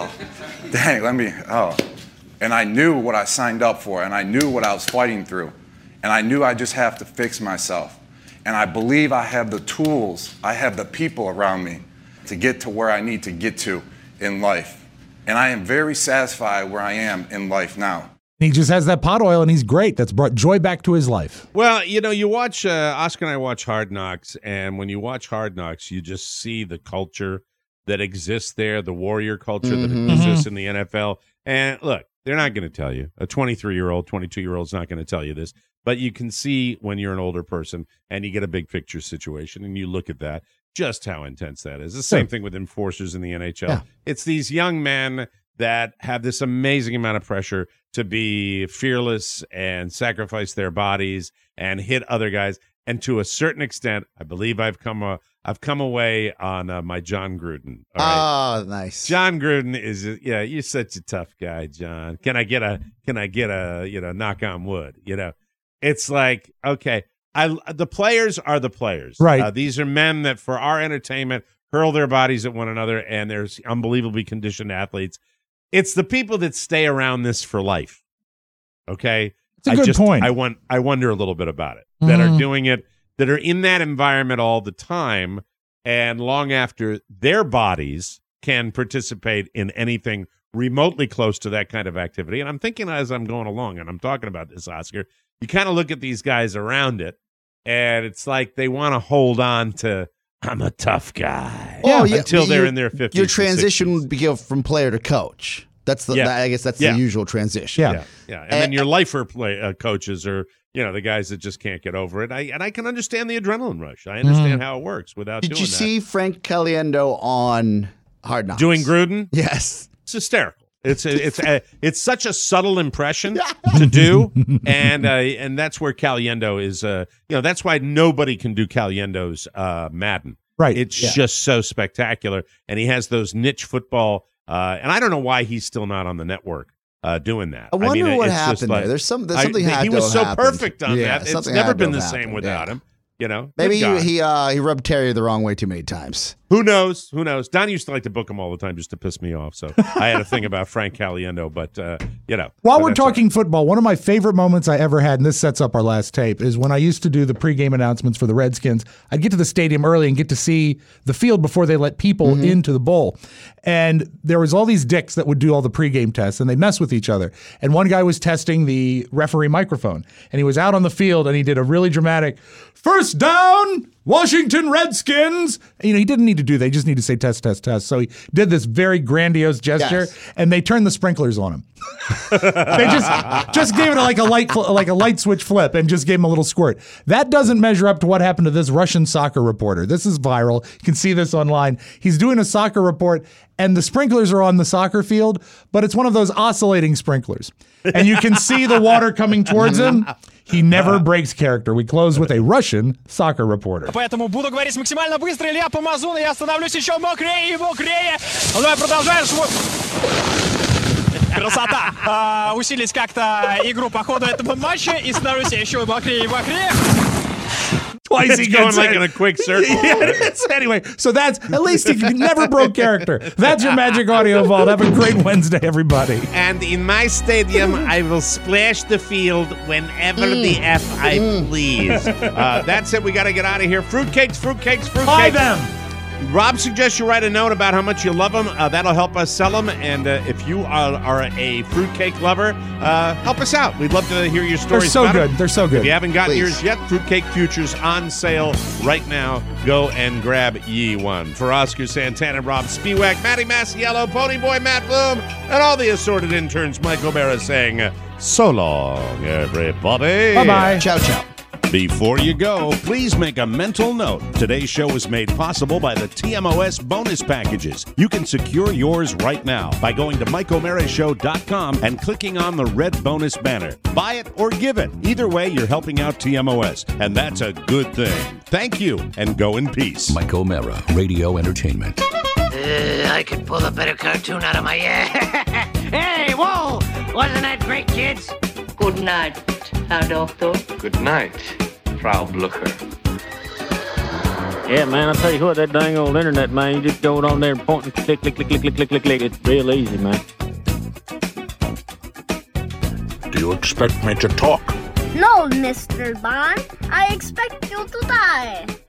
and I knew what I signed up for, and I knew what I was fighting through, and I knew I just have to fix myself. And I believe I have the tools, I have the people around me to get to where I need to get to in life. And I am very satisfied where I am in life now. He just has that pot oil, and he's great. That's brought joy back to his life. Well, you watch, Oscar and I watch Hard Knocks, and when you watch Hard Knocks, you just see the culture that exists there, the warrior culture that exists in the NFL. And look, they're not going to tell you. A 23-year-old, 22-year-old is not going to tell you this. But you can see when you're an older person and you get a big picture situation and you look at that, just how intense that is. The same thing with enforcers in the NHL. Yeah. It's these young men that have this amazing amount of pressure to be fearless and sacrifice their bodies and hit other guys. And to a certain extent, I believe I've come away on my John Gruden. All right? Oh, nice. John Gruden is, you're such a tough guy, John. Can I get a knock on wood? It's like, okay, the players are the players. Right. These are men that for our entertainment hurl their bodies at one another, and they're unbelievably conditioned athletes. It's the people that stay around this for life. Okay. It's a good point. I wonder a little bit about it. That are doing it, that are in that environment all the time, and long after their bodies can participate in anything remotely close to that kind of activity. And I'm thinking as I'm going along, and I'm talking about this, Oscar, you kind of look at these guys around it, and it's like they want to hold on to, I'm a tough guy, until they're in their 50s. Your transition would be from player to coach. That's I guess that's the usual transition. Yeah. And then your lifer coaches are, the guys that just can't get over it. I can understand the adrenaline rush. I understand how it works without doing that. Did you see Frank Caliendo on Hard Knocks? Doing Gruden? Yes. It's hysterical. It's such a subtle impression to do, and that's where Caliendo is. That's why nobody can do Caliendo's Madden. Right. It's just so spectacular, and he has those niche football. And I don't know why he's still not on the network doing that. I wonder what happened there. There's something had he was to so have happened. perfect on that. It's never been the same without him. Maybe he rubbed Terry the wrong way too many times. Who knows? Don used to like to book him all the time just to piss me off. So I had a thing about Frank Caliendo, but While we're talking football, one of my favorite moments I ever had, and this sets up our last tape, is when I used to do the pregame announcements for the Redskins. I'd get to the stadium early and get to see the field before they let people into the bowl. And there was all these dicks that would do all the pregame tests, and they mess with each other. And one guy was testing the referee microphone, and he was out on the field, and he did a really dramatic, "First down, Washington Redskins." And, he didn't need to do that. He just needed to say test, test, test. So he did this very grandiose gesture, and they turned the sprinklers on him. They just gave it like a light switch flip and just gave him a little squirt. That doesn't measure up to what happened to this Russian soccer reporter. This is viral. You can see this online. He's doing a soccer report, and the sprinklers are on the soccer field, but it's one of those oscillating sprinklers. And you can see the water coming towards him. He never breaks character. We close with a Russian soccer reporter. Поэтому буду говорить максимально быстро. Илья Помазун, и я становлюсь еще мокрее и мокрее. Давай продолжаем. Красота. Усилить как-то игру по ходу этого матча и становлюсь еще мокрее и мокрее. Twice he going like in a quick circle. Anyway, so that's at least he never broke character. That's your Magic Audio Vault. Have a great Wednesday, everybody. And in my stadium, I will splash the field whenever the F I please. That's it. We got to get out of here. Fruitcakes. Buy them. Rob suggests you write a note about how much you love them. That'll help us sell them. And if you are a fruitcake lover, help us out. We'd love to hear your stories. They're so good. If you haven't gotten yours yet, Fruitcake Futures on sale right now. Go and grab ye one. For Oscar Santana, Rob Spiewak, Matty Masiello, Ponyboy Matt Bloom, and all the assorted interns, Mike O'Mara saying so long, everybody. Bye-bye. Ciao, ciao. Before you go, please make a mental note. Today's show was made possible by the TMOS bonus packages. You can secure yours right now by going to MikeO'MaraShow.com and clicking on the red bonus banner. Buy it or give it. Either way, you're helping out TMOS, and that's a good thing. Thank you, and go in peace. Mike O'Mara, Radio Entertainment. I could pull a better cartoon out of my ass. Hey, whoa! Wasn't that great, kids? Good night, Herr Doctor. Good night, Frau Blucher. Yeah, man, I'll tell you what, that dang old internet, man, you just go on there and point and click. It's real easy, man. Do you expect me to talk? No, Mr. Bond. I expect you to die.